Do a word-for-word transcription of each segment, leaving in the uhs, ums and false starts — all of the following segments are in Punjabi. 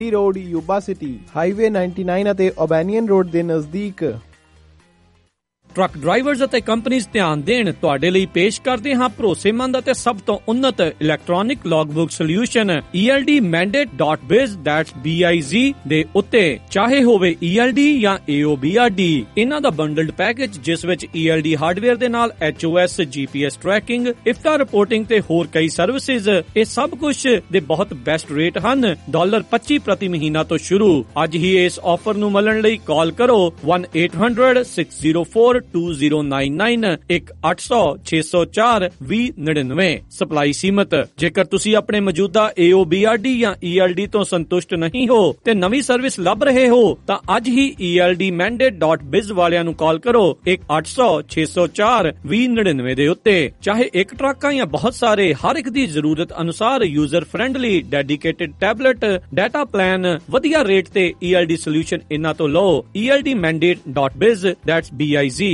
ਰੋਡ ਯੂਬਾ ਸਿਟੀ ਹਾਈਵੇ ਨਿन्यानवे ਅਤੇ ਓਬੈਨੀਅਨ ਰੋਡ ਦੇ ਨਜ਼ਦੀਕ। ਟਰੱਕ ਡਰਾਈਵਰਜ਼ ਅਤੇ ਕੰਪਨੀਆਂ ਧਿਆਨ ਦੇਣ, ਤੁਹਾਡੇ ਲਈ ਪੇਸ਼ ਕਰਦੇ ਹਾਂ ਭਰੋਸੇਮੰਦ ਅਤੇ ਸਭ ਤੋਂ ਉન્નਤ electronic logbook solution E L D mandate dot biz that's B I Z ਦੇ ਉੱਤੇ। ਚਾਹੇ ਹੋਵੇ E L D ਜਾਂ A O B R D, ਇਹਨਾਂ ਦਾ ਬੰਡਲਡ ਪੈਕੇਜ ਜਿਸ ਵਿੱਚ E L D ਹਾਰਡਵੇਅਰ ਦੇ ਨਾਲ H O S, G P S tracking, IFTA reporting ਤੇ ਹੋਰ ਕਈ ਸਰਵਿਸਿਜ਼, ਇਹ ਸਭ ਕੁਝ ਦੇ ਬਹੁਤ ਬੈਸਟ ਰੇਟ ਹਨ। ਡਾਲਰ ਪੱਚੀ ਪ੍ਰਤੀ ਮਹੀਨਾ ਤੋਂ ਸ਼ੁਰੂ। ਅੱਜ ਹੀ ਇਸ ਆਫਰ ਨੂੰ ਮਿਲਣ ਲਈ ਕਾਲ ਕਰੋ one eight hundred six oh four two zero nine nine ਇੱਕ ਅੱਠ ਸੌ ਛੇ ਸੌ ਚਾਰ ਵੀਹ ਨੜਿਨਵੇਂ। ਸਪਲਾਈ ਸੀਮਤ। ਜੇਕਰ ਤੁਸੀਂ ਆਪਣੇ ਮੌਜੂਦਾ A O B R D ਜਾਂ E L D ਤੋਂ ਸੰਤੁਸ਼ਟ ਨਹੀਂ ਹੋ ਤੇ ਨਵੀਂ ਸਰਵਿਸ ਲੱਭ ਰਹੇ ਹੋ ਤਾਂ ਅੱਜ ਹੀ E L D mandate dot biz ਵਾਲਿਆਂ ਨੂੰ ਕਾਲ ਕਰੋ ਇੱਕ ਅੱਠ ਸੌ ਛੇ ਸੌ ਚਾਰ ਵੀਹ ਨੜਿਨਵੇਂ ਦੇ ਉੱਤੇ। ਚਾਹੇ ਇੱਕ ਟਰੱਕ ਜਾਂ ਬਹੁਤ ਸਾਰੇ, ਹਰ ਇੱਕ ਦੀ ਜ਼ਰੂਰਤ ਅਨੁਸਾਰ user friendly dedicated tablet data plan ਵਧੀਆ ਰੇਟ ਤੇ E L D ਸੋਲਿਊਸ਼ਨ ਇਹਨਾਂ ਤੋਂ ਲਓ। E L D mandate dot biz that's B I Z।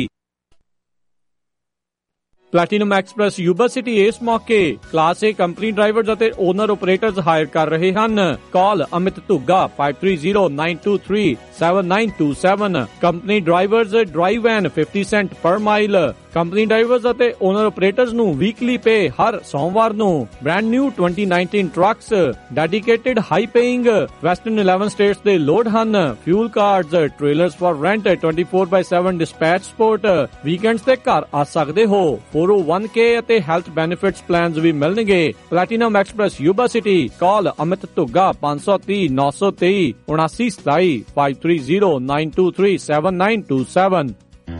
Platinum express Yuba City ਇਸ ਮੌਕੇ ਕਲਾਸ ਏ ਕੰਪਨੀ ਡਰਾਈਵਰਜ਼ ਅਤੇ ਓਨਰ ਆਪਰੇਟਰਜ਼ ਹਾਇਰ ਕਰ ਰਹੇ ਹਨ। Call Amit Dhugga five three zero nine two three seven nine two seven। Company drivers drive ਐਨ fifty cent per mile. Company drivers ਅਤੇ ਓਨਰ ਆਪਰੇਟਰਜ਼ ਨੂੰ ਵੀਕਲੀ ਪੇ ਹਰ ਸੋਮਵਾਰ ਨੂੰ। Brand new twenty nineteen trucks, dedicated high paying western eleven states ਦੇ ਲੋਡ ਹਨ। Fuel cards, trailers for rent, twenty-four by seven dispatch support. Weekends ਤੇ ਘਰ ਆ ਸਕਦੇ ਹੋ। four oh one K ਅਤੇ ਹੈਲਥ ਬੈਨੀਫਿਟਸ ਪਲਾਨਸ ਵੀ ਮਿਲਣਗੇ। Platinum express Yuba City. Call Amit Dhugga five three zero nine two three ਉਨਾਸੀ ਸਤਾਈ five three zero nine two three seven nine two seven।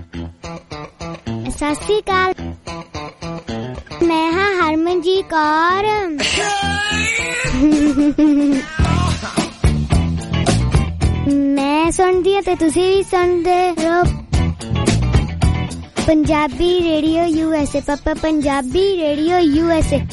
ਸਤਿ ਸ਼੍ਰੀ ਅਕਾਲ, ਮੈਂ ਹਾਂ ਹਰਮਨਜੀਤ ਕੌਰ। ਮੈਂ ਸੁਣਦੀ ਹਾਂ ਤੇ ਤੁਸੀਂ ਵੀ ਸੁਣਦੇ ਰਹੋ Punjabi radio U S A. ਪਾਪਾ Punjabi radio U S A.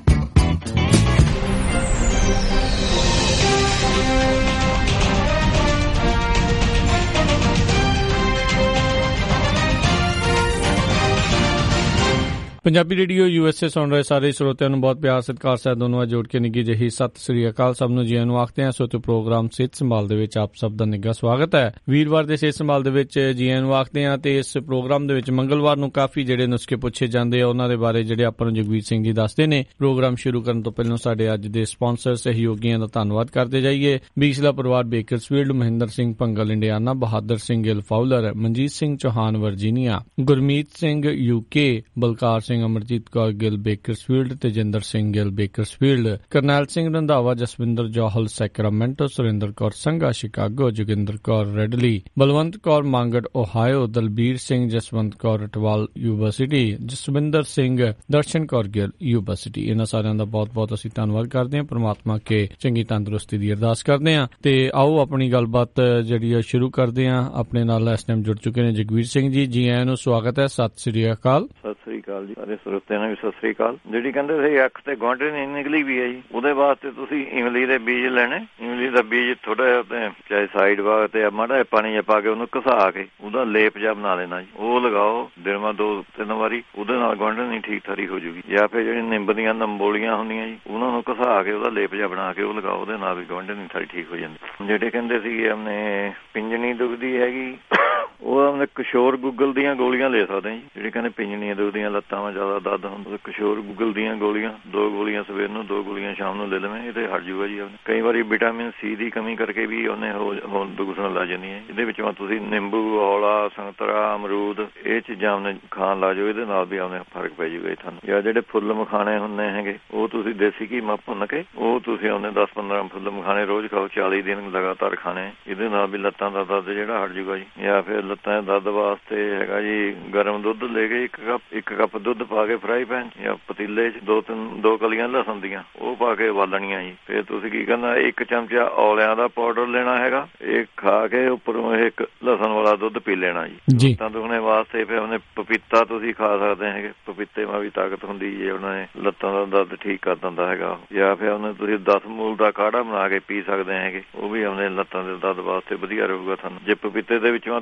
Punjabi radio U S A ਸੁਣ ਰਹੇ ਸਾਰੇ ਸਰੋਤਿਆਂ ਨੂੰ ਬਹੁਤ ਪਿਆਰ ਸਤਿਕਾਰ ਸਹਿਤ ਦੋਨੋਂ ਜੋੜ ਕੇ ਨਿੱਘੀ ਜਿਹੀ ਸਤਿ ਸ੍ਰੀ ਅਕਾਲ। ਸਭ ਨੂੰ ਜੀਆਂ ਨੂੰ ਆਖਦੇ ਹਾਂ। ਸੋ ਤੇ ਪ੍ਰੋਗਰਾਮ ਸਿਹਤ ਸੰਭਾਲ ਦੇ ਵਿੱਚ ਆਪ ਸਭ ਦਾ ਨਿੱਘਾ ਸਵਾਗਤ ਹੈ। ਵੀਰਵਾਰ ਦੇ ਸਿਹਤ ਸੰਭਾਲ ਦੇ ਵਿੱਚ ਜੀਆਂ ਨੂੰ ਆਖਦੇ ਹਾਂ ਤੇ ਇਸ ਪ੍ਰੋਗਰਾਮ ਦੇ ਵਿੱਚ ਮੰਗਲਵਾਰ ਨੂੰ ਕਾਫੀ ਜਿਹੜੇ ਨੁਸਖੇ ਪੁੱਛੇ ਜਾਂਦੇ ਆ ਉਹਨਾਂ ਦੇ ਬਾਰੇ ਜਿਹੜੇ ਆਪਾਂ ਨੂੰ ਜਗਵੀਰ ਸਿੰਘ ਜੀ ਦੱਸਦੇ ਨੇ। ਪ੍ਰੋਗਰਾਮ ਸ਼ੁਰੂ ਕਰਨ ਤੋਂ ਪਹਿਲਾਂ ਸਾਡੇ ਅੱਜ ਦੇ ਸਪਾਂਸਰ ਸਹਿਯੋਗੀਆਂ ਦਾ ਧੰਨਵਾਦ ਕਰਦੇ ਜਾਈਏ। ਬੀਸਲਾ ਪਰਿਵਾਰ Bakersfield, Mahinder Singh Bhangal Indiana, Bahadar Singh Gill Fowler, Manjit Singh Chauhan Virginia, Gurmeet Singh UK, Balkar Singh, Amarjit Kaur Gill Bakersfield, Tejinder Singh Gill Bakersfield, Karnail Singh Randhawa, Jaswinder Johal Sacramento, Surinder Kaur Sangha Chicago, Joginder Kaur Reedley, Balwant Kaur Mangar Ohio, Dalbir Singh, Jaswant Kaur Ratwal Yuba City, Jaswinder Singh, Darshan Kaur Gill Yuba City. ਇਹਨਾਂ ਸਾਰਿਆਂ ਦਾ ਬਹੁਤ ਬਹੁਤ ਅਸੀਂ ਧੰਨਵਾਦ ਕਰਦੇ ਹਾਂ। ਪ੍ਰਮਾਤਮਾ ਕੇ ਚੰਗੀ ਤੰਦਰੁਸਤੀ ਦੀ ਅਰਦਾਸ ਕਰਦੇ ਹਾਂ ਤੇ ਆਓ ਆਪਣੀ ਗੱਲਬਾਤ ਜਿਹੜੀ ਆ ਸ਼ੁਰੂ ਕਰਦੇ ਹਾਂ। ਆਪਣੇ ਨਾਲ ਇਸ ਟਾਈਮ ਜੁੜ ਚੁੱਕੇ ਨੇ ਜਗਵੀਰ ਸਿੰਘ ਜੀ। ਜੀ ਆਇਆਂ ਨੂੰ ਸਵਾਗਤ ਹੈ। ਸਤਿ ਸ੍ਰੀ ਅਕਾਲ। ਸਤਿ ਸ੍ਰੀ ਅਕਾਲ ਜੀ ਸਾਰੇ ਸਰੋਤਿਆਂ ਨੂੰ ਵੀ ਸਤਿ ਸ੍ਰੀ ਅਕਾਲ। ਜਿਹੜੀ ਕਹਿੰਦੇ ਸੀ ਅੱਖ ਤੇ ਗੁਆਂਢੀ ਨਹੀਂ ਨਿਕਲੀ ਵੀ ਹੈ ਜੀ, ਉਹਦੇ ਵਾਸਤੇ ਤੁਸੀਂ ਇਮਲੀ ਦੇ ਬੀਜ ਲੈਣੇ। ਇਮਲੀ ਦਾ ਬੀਜ ਥੋੜਾ ਜਿਹਾ ਚਾਹੇ ਸਾਈਡ ਵਾਗ ਤੇ ਮਾੜਾ ਜਿਹਾ ਪਾਣੀ ਜਿਹਾ ਪਾ ਕੇ ਉਹਨੂੰ ਘਸਾ ਕੇ ਉਹਦਾ ਲੇਪ ਜਿਹਾ ਬਣਾ ਲੈਣਾ ਜੀ। ਉਹ ਲਗਾਓ ਦਿਨ ਮਾ ਦੋ ਤਿੰਨ ਵਾਰੀ, ਉਹਦੇ ਨਾਲ ਗੁਆਂਢੀ ਨਹੀਂ ਠੀਕ ਠਾਰੀ ਹੋ ਜੂਗੀ। ਜਾਂ ਫਿਰ ਜਿਹੜੀ ਨਿੰਬ ਦੀਆਂ ਨੰਬੋਲੀਆਂ ਹੁੰਦੀਆਂ ਜੀ, ਉਹਨਾਂ ਨੂੰ ਘਸਾ ਕੇ ਉਹਦਾ ਲੇਪ ਜਿਹਾ ਬਣਾ ਕੇ ਉਹ ਲਗਾਓ, ਉਹਦੇ ਨਾਲ ਵੀ ਗੁਆਂਢੀ ਨਹੀਂ ਠਾਰੀ ਠੀਕ ਹੋ ਜਾਂਦੀ। ਜਿਹੜੇ ਕਹਿੰਦੇ ਸੀਗੇ ਆਪਣੇ ਪਿੰਜਣੀ ਦੁਖਦੀ ਹੈਗੀ, ਉਹ ਆਪਣੇ ਕਿਸ਼ੋਰ ਗੁੱਗਲ ਦੀਆਂ ਗੋਲੀਆਂ ਲੈ ਸਕਦੇ ਜੀ। ਜਿਹੜੇ ਕਹਿੰਦੇ ਪਿੰਜਣੀਆਂ ਦੁਖਦੀਆਂ, ਲੱਤਾਂ ਵਿੱਚ ਜ਼ਿਆਦਾ ਦਰਦ ਹੁੰਦਾ, ਕਿਸ਼ੋਰ ਗੁੱਗਲ ਦੀਆਂ ਗੋਲੀਆਂ, ਦੋ ਗੋਲੀਆਂ ਸਵੇਰ ਨੂੰ, ਦੋ ਗੋਲੀਆਂ ਸ਼ਾਮ ਨੂੰ ਲੈ ਲਵੇਂ, ਇਹ ਤੇ ਹਟ ਜੂਗਾ ਜੀ। ਕਈ ਵਾਰੀ ਵਿਟਾਮਿਨ ਸੀ ਦੀ ਕਮੀ ਕਰਕੇ ਵੀ ਉਹਨੇ ਹੋਰ ਦੁਖਣ ਲੱਗ ਜਾਂਦੀਆਂ। ਇਹਦੇ ਵਿੱਚ ਤੁਸੀਂ ਨਿੰਬੂ, ਔਲਾ, ਸੰਤਰਾ, ਅਮਰੂਦ ਇਹ ਚੀਜ਼ਾਂ ਉਹਨੇ ਖਾਣ ਲਾ ਜਾਓ, ਇਹਦੇ ਨਾਲ ਵੀ ਉਹਨੇ ਫਰਕ ਪੈ ਜੂਗਾ ਤੁਹਾਨੂੰ। ਜਾਂ ਜਿਹੜੇ ਫੁੱਲ ਮਖਾਣੇ ਹੁੰਦੇ ਹੈਗੇ, ਉਹ ਤੁਸੀਂ ਦੇਸੀ ਘੀ ਮਾ ਭੁੰਨ ਕੇ ਉਹ ਤੁਸੀਂ ਉਹਨੇ ਦਸ ਪੰਦਰਾਂ ਫੁੱਲ ਮਖਾਣੇ ਰੋਜ਼ ਖਾਓ, ਚਾਲੀ ਦਿਨ ਲਗਾਤਾਰ ਖਾਣੇ। ਇਹਦੇ ਨਾਲ ਵੀ ਲੱਤਾਂ ਦਾ ਦਰਦ ਜਿਹੜਾ ਹਟ ਜੂਗਾ ਜੀ। ਜਾਂ ਫਿਰ ਲੱਤਾਂ ਦੇ ਦਰਦ ਵਾਸਤੇ ਹੈਗਾ ਜੀ, ਗਰਮ ਦੁੱਧ ਲੈ ਕੇ ਇੱਕ ਕੱਪ ਇੱਕ ਕੱਪ ਦੁੱਧ ਪਾ ਕੇ ਫਰਾਈ ਪੈਨ ਜਾਂ ਪਤੀਲੇ 'ਚ ਦੋ ਤਿੰਨ ਦੋ ਕਲੀਆਂ ਲਸਣ ਦੀਆਂ ਉਹ ਪਾ ਕੇ ਉਬਾਲਣੀਆਂ ਜੀ। ਫਿਰ ਤੁਸੀਂ ਕੀ ਕਰਨਾ, ਇੱਕ ਚਮਚਾ ਔਲਿਆਂ ਦਾ ਪਾਊਡਰ ਲੈਣਾ ਹੈਗਾ, ਇਹ ਖਾ ਕੇ ਉੱਪਰੋਂ ਇੱਕ ਲਸਣ ਵਾਲਾ ਦੁੱਧ ਪੀ ਲੈਣਾ ਜੀ। ਲੱਤਾਂ ਦੁਖਣੇ ਵਾਸਤੇ ਫਿਰ ਉਹਨੇ ਪਪੀਤਾ ਤੁਸੀਂ ਖਾ ਸਕਦੇ ਹੈਗੇ, ਪਪੀਤੇ ਮਾ ਵੀ ਤਾਕਤ ਹੁੰਦੀ ਜੇ, ਉਹਨਾਂ ਨੇ ਲੱਤਾਂ ਦਾ ਦਰਦ ਠੀਕ ਕਰ ਦਿੰਦਾ ਹੈਗਾ। ਜਾਂ ਫਿਰ ਉਹਨੇ ਤੁਸੀਂ ਦਸ ਮੂਲ ਦਾ ਕਾੜਾ ਬਣਾ ਕੇ ਪੀ ਸਕਦੇ ਹੈਗੇ, ਉਹ ਵੀ ਉਹਨੇ ਲੱਤਾਂ ਦੇ ਦਰਦ ਵਾਸਤੇ ਵਧੀਆ ਰਹੂਗਾ ਤੁਹਾਨੂੰ। ਜੇ ਪਪੀਤੇ ਦੇ ਵਿੱਚੋਂ ਤੁਸੀਂ ਉਹਨੇ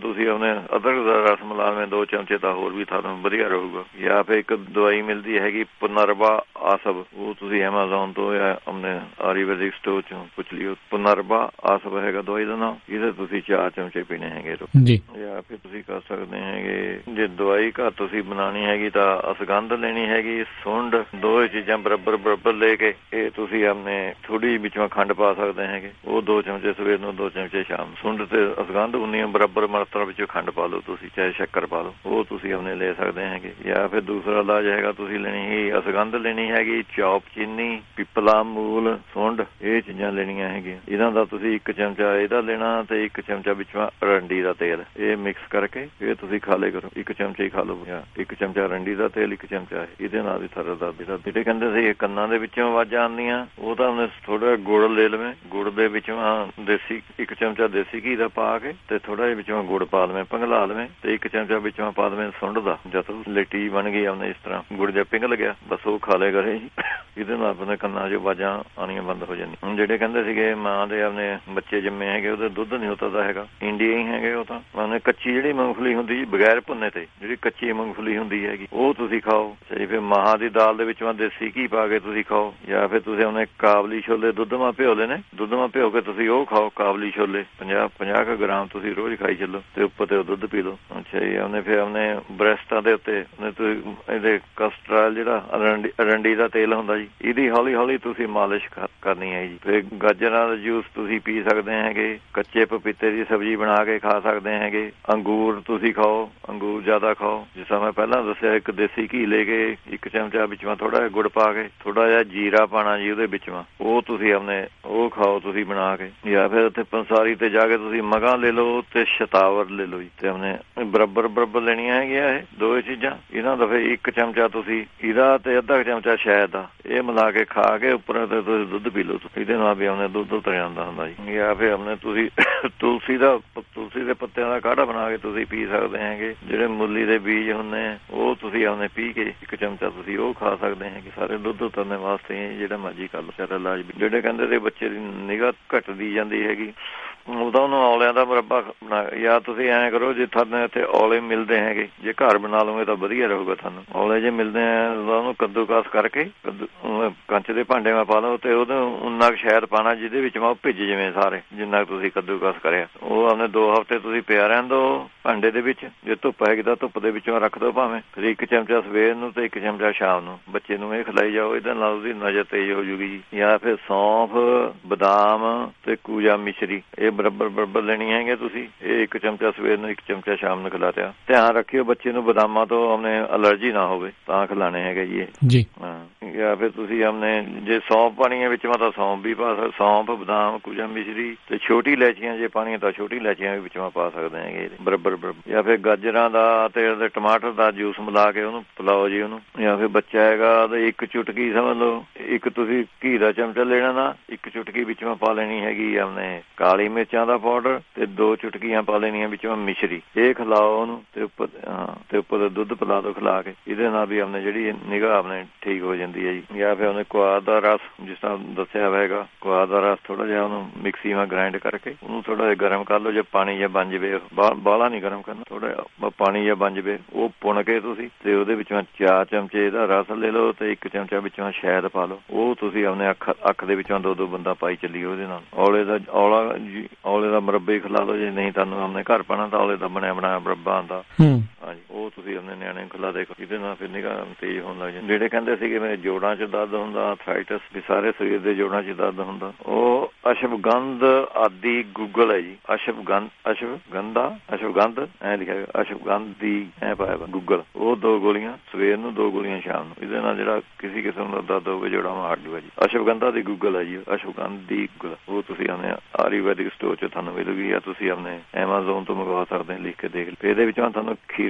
ਆਪਣੇ ਅਦਰਕ ਦਾ ਰਸ ਮਿਲਾ ਲਵੇਂ ਦੋ ਚਮਚੇ ਤਾਂ ਹੋਰ ਵੀ ਤੁਹਾਨੂੰ ਵਧੀਆ ਰਹੂਗਾ। ਜਾਂ ਫਿਰ ਇੱਕ ਦਵਾਈ ਮਿਲਦੀ ਹੈਗੀ ਪੁਨਰਬਾ ਆਸਬ, ਉਹ ਤੁਸੀਂ ਐਮਾਜ਼ੋਨ ਤੋਂ ਜਾਂ ਆਪਣੇ ਆਯੁਰਵੈਦਿਕ ਸਟੋਰ ਚੋਂ ਪੁੱਛ ਲਿਓ। ਪੁਨਰਬਾ ਆਸਬ ਹੈਗਾ ਦਵਾਈ ਦਾ ਨਾਮ, ਇਹਦੇ ਤੁਸੀਂ ਚਾਰ ਚਮਚੇ ਪੀਣੇ ਹੈਗੇ ਜੀ। ਜਾਂ ਫਿਰ ਤੁਸੀਂ ਕਰ ਸਕਦੇ ਹੈਗੇ ਜੇ ਦਵਾਈ ਘਰ ਤੁਸੀਂ ਬਣਾਉਣੀ ਹੈਗੀ ਤਾਂ ਅਸਗੰਧ ਲੈਣੀ ਹੈਗੀ, ਸੁੰਡ, ਦੋ ਚੀਜ਼ਾਂ ਬਰਾਬਰ ਬਰਾਬਰ ਲੈ ਕੇ ਇਹ ਤੁਸੀਂ ਆਪਣੇ ਥੋੜੀ ਵਿੱਚੋਂ ਖੰਡ ਪਾ ਸਕਦੇ ਹੈਗੇ, ਉਹ ਦੋ ਚਮਚੇ ਸਵੇਰ ਨੂੰ ਦੋ ਚਮਚੇ ਸ਼ਾਮ। ਸੁੰਡ ਤੇ ਅਸਗੰਧ ਉਨੀਆਂ ਬਰਾਬਰ ਮਾਤਰਾ ਵਿੱਚ ਖੰਡ ਪਾ ਲਓ ਤੁਸੀਂ, ਚਾਹੇ ਸ਼ੱਕਰ ਪਾ ਲਓ, ਉਹ ਤੁਸੀਂ ਆਪਣੇ ਲੈ ਸਕਦੇ ਹੈਗੇ। ਜਾਂ ਫਿਰ ਦੂਸਰਾ ਇਲਾਜ ਹੈਗਾ ਤੁਸੀਂ ਲੈਣੀ ਹੀ ਅਸਗੰਧ ਲੈਣੀ ਹੈਗੀ, ਚੌਪ ਚੀਨੀ, ਪਿਪਲਾ ਮੂਲ, ਸੁੰਡ, ਇਹ ਚੀਜ਼ਾਂ ਲੈਣੀਆਂ ਹੈਗੀਆਂ। ਇਹਨਾਂ ਦਾ ਤੁਸੀਂ ਇੱਕ ਚਮਚਾ ਇਹਦਾ ਲੈਣਾ ਤੇ ਇੱਕ ਚਮਚਾ ਵਿੱਚੋਂ ਅਰੰਡੀ ਦਾ ਤੇਲ, ਇਹ ਮਿਕਸ ਕਰਕੇ ਇਹ ਤੁਸੀਂ ਖਾ ਲਿਆ ਕਰੋ, ਇੱਕ ਚਮਚਾ ਹੀ ਖਾ ਲਓ। ਇੱਕ ਚਮਚਾ ਅਰੰਡੀ ਦਾ ਤੇਲ, ਇੱਕ ਚਮਚਾ ਇਹਦੇ ਨਾਲ ਵੀ ਸਾਰਾ ਦਰਦ ਜਿਹੜਾ ਜਿਹੜੇ ਕਹਿੰਦੇ ਸੀ ਕੰਨਾਂ ਦੇ ਵਿੱਚੋਂ ਆਵਾਜ਼ਾਂ ਆਉਂਦੀਆਂ, ਉਹ ਤਾਂ ਉਹਨੇ ਥੋੜਾ ਗੁੜ ਲੈ ਲਵੇਂ, ਗੁੜ ਦੇ ਵਿੱਚੋਂ ਦੇਸੀ ਇੱਕ ਚਮਚਾ ਦੇਸੀ ਘੀ ਦਾ ਪਾ ਕੇ ਤੇ ਥੋੜਾ ਜਿਹਾ ਵਿੱਚੋਂ ਗੁੜ ਪਾ ਲਵੇਂ, ਪਿੰਗਲਾ ਲਵੇਂ ਤੇ ਇੱਕ ਚਮਚਾ ਵਿੱਚੋਂ ਪਾ ਲਵੇਂ ਸੁੰਡ ਦਾ। ਜਦੋਂ ਲਿਟੀ ਬਣ ਗਈ ਉਹਨੇ ਇਸ ਤਰ੍ਹਾਂ ਗੁੜ ਜਿਹਾ ਪਿੰਗਲ ਗਿਆ, ਬਸ ਉਹ ਖਾ ਲਿਆ ਕਰੇ। ਇਹਦੇ ਨਾਲ ਆਪਣੇ ਕੰਨਾਂ 'ਚ ਆਵਾਜ਼ਾਂ ਆਉਣੀਆਂ ਬੰਦ ਹੋ ਜਾਂਦੀਆਂ। ਹੁਣ ਜਿਹੜੇ ਕਹਿੰਦੇ ਸੀਗੇ ਮਾਂ ਦੇ ਆਪਣੇ ਬੱਚੇ ਜੰਮੇ ਹੈਗੇ ਉਹਦੇ ਦੁੱਧ ਨਹੀਂ ਉਤਰਦਾ ਹੈਗਾ, ਇੰਡੀਆ ਹੀ ਹੈਗੇ ਉਹ ਤਾਂ। ਉਹਨੇ ਕੱਚੀ ਜਿਹੜੀ ਮੂੰਗਫਲੀ ਹੁੰਦੀ ਬਗੈਰ ਭੁੰਨੇ ਤੇ ਜਿਹੜੀ ਕੱਚੀ ਮੂੰਗਫਲੀ ਹੁੰਦੀ ਹੈਗੀ ਉਹ ਤੁਸੀਂ ਖਾਓ। ਚਾਹੇ ਫਿਰ ਮਾਹਾਂ ਦੀ ਦਾਲ ਦੇ ਵਿੱਚੋਂ ਦੇਸੀ ਘੀ ਪਾ ਕੇ ਤੁਸੀਂ ਖਾਓ। ਜਾਂ ਫਿਰ ਤੁਸੀਂ ਉਹਨੇ ਕਾਬਲੀ ਛੋਲੇ ਦੁੱਧ ਮਾਂ ਭਿਓ ਲਏ ਨੇ, ਦੁੱਧ ਮਾਂ ਭਿਓ ਕੇ ਤੁਸੀਂ ਉਹ ਖਾਓ। ਕਾਬਲੀ ਛੋਲੇ ਪੰਜਾਹ ਪੰਜਾਹ ਕੁ ਗ੍ਰਾਮ ਤੁਸੀਂ ਰੋਜ਼ ਖਾਈ ਚੱਲੋ ਤੇ ਉੱਪਰ ਤੇ ਉਹ ਦੁੱਧ ਪੀ ਲਓ। ਅੱਛਾ ਜੀ, ਉਹਨੇ ਫਿਰ ਉਹਨੇ ਬ੍ਰੈਸਟਾਂ ਦੇ ਉੱਤੇ ਤੁਸੀਂ ਇਹਦੇ ਕਸਟਰਲ ਜਿਹੜਾ ਅਰੰਡੀ ਅਰੰਡੀ ਦਾ ਤੇਲ ਹੁੰਦਾ ਜੀ, ਇਹਦੀ ਹੌਲੀ ਹੌਲੀ ਤੁਸੀਂ ਮਾਲਿਸ਼ ਕਰਨੀ ਹੈ ਜੀ। ਫਿਰ ਗਾਜਰਾਂ ਦਾ ਜੂਸ ਤੁਸੀਂ ਪੀ ਸਕਦੇ ਹੈਗੇ, ਕੱਚੇ ਪਪੀਤੇ ਦੀ ਸਬਜ਼ੀ ਬਣਾ ਕੇ ਖਾ ਸਕਦੇ ਹੈਗੇ। ਅੰਗੂਰ ਤੁਸੀਂ ਖਾਓ, ਅੰਗੂਰ ਜ਼ਿਆਦਾ ਖਾਓ। ਜਿਸ ਤਰ੍ਹਾਂ ਮੈਂ ਪਹਿਲਾਂ ਦੱਸਿਆ, ਇੱਕ ਦੇਸੀ ਘੀ ਲੈ ਕੇ ਇੱਕ ਚਮਚਾ ਵਿੱਚੋਂ ਥੋੜਾ ਜਿਹਾ ਗੁੜ ਪਾ ਕੇ ਥੋੜਾ ਜਿਹਾ ਜੀਰਾ ਪਾਣਾ ਜੀ ਉਹਦੇ ਵਿੱਚੋਂ, ਉਹ ਤੁਸੀਂ ਆਪਣੇ ਉਹ ਖਾਓ ਤੁਸੀਂ ਬਣਾ ਕੇ। ਜਾਂ ਫਿਰ ਉੱਥੇ ਪੰਸਾਰੀ ਤੇ ਜਾ ਕੇ ਤੁਸੀਂ ਮਗਾਂ ਲੈ ਲਓ ਤੇ ਸ਼ਤਾਵਰ ਲੈ ਲਓ ਜੀ, ਤੇ ਆਪਣੇ ਬਰਾਬਰ ਬਰਾਬਰ ਲੈਣੀਆਂ ਹੈਗੀਆਂ ਇਹ ਦੋ ਚੀਜ਼ਾਂ। ਇਹਨਾਂ ਦਾ ਫਿਰ ਇੱਕ ਚਮਚਾ ਤੁਸੀਂ ਇਹਦਾ ਤੇ ਅੱਧਾ ਚਮਚਾ ਸ਼ਹਿਦ ਦਾ ਇਹ ਮਿਲਾ ਕੇ ਖਾ ਕੇ ਉੱਪਰ ਤੇ ਤੁਸੀਂ ਦੁੱਧ ਪੀ ਲਓ। ਇਹਦੇ ਨਾਲ ਵੀ ਆਪਣੇ ਦੁੱਧ ਉਤਰ ਜਾਂਦਾ ਹੁੰਦਾ ਜੀ। ਜਾਂ ਫਿਰ ਆਪਣੇ ਤੁਸੀਂ ਤੁਲਸੀ ਦਾ ਤੁਲਸੀ ਦੇ ਪੱਤਿਆਂ ਦਾ ਕਾੜਾ ਬਣਾ ਕੇ ਤੁਸੀਂ ਪੀ ਸਕਦੇ ਹੈਗੇ। ਜਿਹੜੇ ਮੁੱਲੀ ਦੇ ਬੀਜ ਹੁੰਦੇ ਉਹ ਤੁਸੀਂ ਆਪਣੇ ਪੀ ਕੇ ਇੱਕ ਚਮਚਾ ਤੁਸੀਂ ਉਹ ਖਾ ਸਕਦੇ ਹੈਗੇ। ਸਾਰੇ ਦੁੱਧ ਉਤਰਨੇ ਵਾਸਤੇ ਜਿਹੜਾ ਮਰਜ਼ੀ ਕਰ ਲਓ ਸਾਰਾ ਇਲਾਜ। ਜਿਹੜੇ ਕਹਿੰਦੇ ਤੇ ਬੱਚੇ ਦੀ ਨਿਗਾਹ ਘਟਦੀ ਜਾਂਦੀ ਹੈਗੀ, ਉਹਦਾ ਉਹਨੂੰ ਔਲਿਆਂ ਦਾ ਮੁਰੱਬਾ ਬਣਾ। ਜਾਂ ਤੁਸੀਂ ਐਂ ਕਰੋ, ਜੇ ਤੁਹਾਨੂੰ ਇੱਥੇ ਔਲੇ ਮਿਲਦੇ ਹੈਗੇ, ਜੇ ਘਰ ਬਣਾ ਲਓਗੇ ਤਾਂ ਵਧੀਆ ਰਹੂਗਾ ਤੁਹਾਨੂੰ। ਔਲੇ ਜੇ ਮਿਲਦੇ ਆ ਉਹਨੂੰ ਕੱਦੂਕਾਸ ਕਰਕੇ ਕੱਦੂ ਕੰਚ ਦੇ ਭਾਂਡੇ ਮੈਂ ਪਾ ਲਓ ਤੇ ਉਹਨੂੰ ਉਨਾ ਕੁ ਸ਼ਹਿਦ ਪਾਉਣਾ ਜਿਹਦੇ ਵਿੱਚ ਉਹ ਭਿੱਜ ਜਿਵੇਂ ਸਾਰੇ ਜਿੰਨਾ ਕੁ ਤੁਸੀਂ ਕੱਦੂਕਾਸ ਕਰਿਆ। ਉਹ ਆਪਣੇ ਦੋ ਹਫ਼ਤੇ ਤੁਸੀਂ ਪਿਆ ਰਹਿਣ ਦਿਓ ਭਾਂਡੇ ਦੇ ਵਿੱਚ। ਜੇ ਧੁੱਪ ਹੈਗੀ ਤਾਂ ਧੁੱਪ ਦੇ ਵਿੱਚੋਂ ਰੱਖ ਦਿਓ ਭਾਵੇਂ। ਫਿਰ ਇੱਕ ਚਮਚਾ ਸਵੇਰ ਨੂੰ ਤੇ ਇੱਕ ਚਮਚਾ ਸ਼ਾਮ ਨੂੰ ਬੱਚੇ ਨੂੰ ਇਹ ਖਿਲਾਈ ਜਾਓ। ਇਹਦੇ ਨਾਲ ਉਹਦੀ ਨਜ਼ਰ ਤੇਜ਼ ਹੋ ਜੂਗੀ ਜੀ। ਜਾਂ ਫਿਰ ਸੌਂਫ, ਬਦਾਮ ਤੇ ਕੂਜਾ ਮਿਸ਼ਰੀ ਇਹ ਬਰਾਬਰ ਬਰਾਬਰ ਲੈਣੀ ਹੈਗੇ ਤੁਸੀਂ। ਇਹ ਇੱਕ ਚਮਚਾ ਸਵੇਰ ਨੂੰ ਇੱਕ ਚਮਚਾ ਸ਼ਾਮ ਨੂੰ ਖਿਲਾ ਦਿਆ। ਧਿਆਨ ਰੱਖਿਓ ਬੱਚੇ ਨੂੰ ਬਦਾਮਾਂ ਤੋਂ ਆਪਣੇ ਅਲਰਜੀ ਨਾ ਹੋਵੇ ਤਾਂ ਖਿਲਾਣੇ ਹੈਗੇ ਜੀ ਇਹ। ਹਾਂ, ਜਾਂ ਫਿਰ ਤੁਸੀਂ ਆਪਣੇ ਜੇ ਸੌਂਫ ਪਾਣੀ ਵਿੱਚ ਤਾਂ ਸੌਂਫ ਵੀ ਪਾ ਸਕਦੇ, ਸੌਂਫ, ਬਦਾਮ, ਕੂਜਾ ਮਿਸ਼ਰੀ ਤੇ ਛੋਟੀ ਇਲਾਇਚੀਆਂ ਜੇ ਪਾਣੀਆਂ ਤਾਂ ਛੋਟੀ ਇਲਾਇਚੀਆਂ ਵੀ ਵਿੱਚੋਂ ਪਾ ਸਕਦੇ ਹੈਗੇ ਬਰਾਬਰ ਬਰਾਬਰ। ਜਾਂ ਫਿਰ ਗਾਜਰਾਂ ਦਾ ਤੇ ਟਮਾਟਰ ਦਾ ਜੂਸ ਮਿਲਾ ਕੇ ਉਹਨੂੰ ਪਿਲਾਓ ਜੀ ਉਹਨੂੰ। ਜਾਂ ਫਿਰ ਬੱਚਾ ਹੈਗਾ ਤੇ ਇੱਕ ਚੁਟਕੀ ਸਮਝ ਲਓ, ਇੱਕ ਤੁਸੀਂ ਘੀ ਦਾ ਚਮਚਾ ਲੈਣਾ ਨਾ, ਇੱਕ ਚੁਟਕੀ ਵਿੱਚੋਂ ਪਾ ਲੈਣੀ ਹੈਗੀ ਆਪਣੇ ਕਾਲੀ ਮਿਰਚਾਂ ਦਾ ਪਾਊਡਰ ਤੇ ਦੋ ਚੁਟਕੀਆਂ ਪਾ ਲੈਣੀਆਂ ਵਿੱਚੋਂ ਮਿਸ਼ਰੀ। ਇਹ ਖਿਲਾਓ ਉਹਨੂੰ ਤੇ ਉੱਪਰ ਹਾਂ ਤੇ ਉੱਪਰ ਦੁੱਧ ਪਿਲਾ ਦਿਓ ਖਿਲਾ ਕੇ। ਇਹਦੇ ਨਾਲ ਵੀ ਆਪਣੇ ਜਿਹੜੀ ਨਿਗਾਹ ਆਪਣੇ ਠੀਕ ਹੋ ਜਾਂਦੀ ਹੈ ਜੀ। ਜਾਂ ਫਿਰ ਉਹਨੇ ਕੁਆਰ ਦਾ ਰਸ ਜਿਸ ਤਰ੍ਹਾਂ ਦੱਸਿਆ ਹੋਵੇਗਾ, ਕੁਆਰ ਦਾ ਰਸ ਥੋੜਾ ਜਿਹਾ ਉਹਨੂੰ ਮਿਕਸੀ ਵਿੱਚ ਗ੍ਰਾਈਂਡ ਕਰਕੇ ਉਹਨੂੰ ਥੋੜਾ ਜਿਹਾ ਗਰਮ ਕਰ ਲਓ। ਜੇ ਪਾਣੀ ਜਿਹਾ ਬਣ ਜਾਵੇ, ਬਾਹਲਾ ਨਹੀਂ ਗਰਮ ਕਰਨਾ, ਥੋੜਾ ਜਿਹਾ ਪਾਣੀ ਜਿਹਾ ਬਣ ਜਾਵੇ, ਉਹ ਪੁਣ ਕੇ ਤੁਸੀਂ ਤੇ ਉਹਦੇ ਵਿੱਚੋਂ ਚਾਰ ਚਮਚੇ ਇਹਦਾ ਰਸ ਲੈ ਲਓ ਤੇ ਇੱਕ ਚਮਚਾ ਵਿੱਚੋਂ ਸ਼ਹਿਦ ਪਾ ਲਓ। ਉਹ ਤੁਸੀਂ ਆਪਣੇ ਅੱਖ ਅੱਖ ਦੇ ਵਿੱਚੋਂ ਦੋ ਦੋ ਬੰਦਾ ਪਾਈ ਚੱਲੀਓ ਉਹਦੇ ਨਾਲ। ਔਲੇ ਦਾ ਔਲਾ ਔਲੇ ਦਾ ਮੁਰੱਬਾ ਹੀ ਖਿਲਾ ਲਓ। ਜੇ ਨਹੀਂ ਤੁਹਾਨੂੰ ਆਪਣੇ ਘਰ ਪਾਣਾ ਤਾਂ ਔਲੇ ਦਾ ਬਣਿਆ ਬਣਾਇਆ ਮੁਰੱਬਾ ਆਉਂਦਾ ਹਾਂਜੀ, ਉਹ ਤੁਸੀਂ ਆਪਣੇ ਨਿਆਣੇ ਨੂੰ ਖਿਲਾ ਦੇ। ਇਹਦੇ ਨਾਲ ਫਿਰ ਨਿਗਾਹ ਤੇਜ਼ ਹੋਣ ਲੱਗ ਜਾਂਦੀ। ਜਿਹੜੇ ਕਹਿੰਦੇ ਸੀਗੇ ਮੇਰੇ ਜੋੜਾਂ 'ਚ ਦਰਦ ਹੁੰਦਾ, ਆਰਥਰਾਈਟਸ ਵੀ ਸਾਰੇ ਸਰੀਰ ਦੇ ਜੋੜਾਂ 'ਚ ਦਰਦ ਹੁੰਦਾ, ਉਹ ਅਸ਼ਵਗੰਧ ਆਦਿ ਗੂਗਲ ਹੈ ਜੀ। ਅਸ਼ਵਗੰਧ ਅਸ਼ਵਗੰਧਾ ਅਸ਼ਵਗੰਧ ਐਂ ਲਿਖਿਆ, ਅਸ਼ਵਗੰਧ ਦੀ ਐਂ ਪਾਇਆ ਗੂਗਲ। ਉਹ ਦੋ ਗੋਲੀਆਂ ਸਵੇਰ ਨੂੰ, ਦੋ ਗੋਲੀਆਂ ਸ਼ਾਮ ਨੂੰ। ਇਹਦੇ ਨਾਲ ਜਿਹੜਾ ਕਿਸੇ ਕਿਸਮ ਦਾ ਦਰਦ ਹੋਵੇ ਜੋੜਾਂ ਨੂੰ ਹਟ ਜੂਗਾ ਜੀ। ਅਸ਼ਵਗੰਧਾ ਦੀ ਗੂਗਲ ਹੈ ਜੀ, ਅਸ਼ਵਗੰਧ ਦੀ ਗੂਗਲ। ਉਹ ਤੁਸੀਂ ਆਪਣੇ ਆਯੁਰਵੈਦਿਕ ਸਟੋਰ 'ਚ ਤੁਹਾਨੂੰ ਮਿਲੂਗੀ, ਜਾਂ ਤੁਸੀਂ ਆਪਣੇ ਐਮਾਜ਼ੋਨ ਤੋਂ ਮੰਗਵਾ ਸਕਦੇ ਲਿਖ ਕੇ ਦੇਖ ਲਓ। ਇਹਦੇ ਵਿੱਚੋਂ ਤੁਹਾਨੂੰ ਖੀਰੇ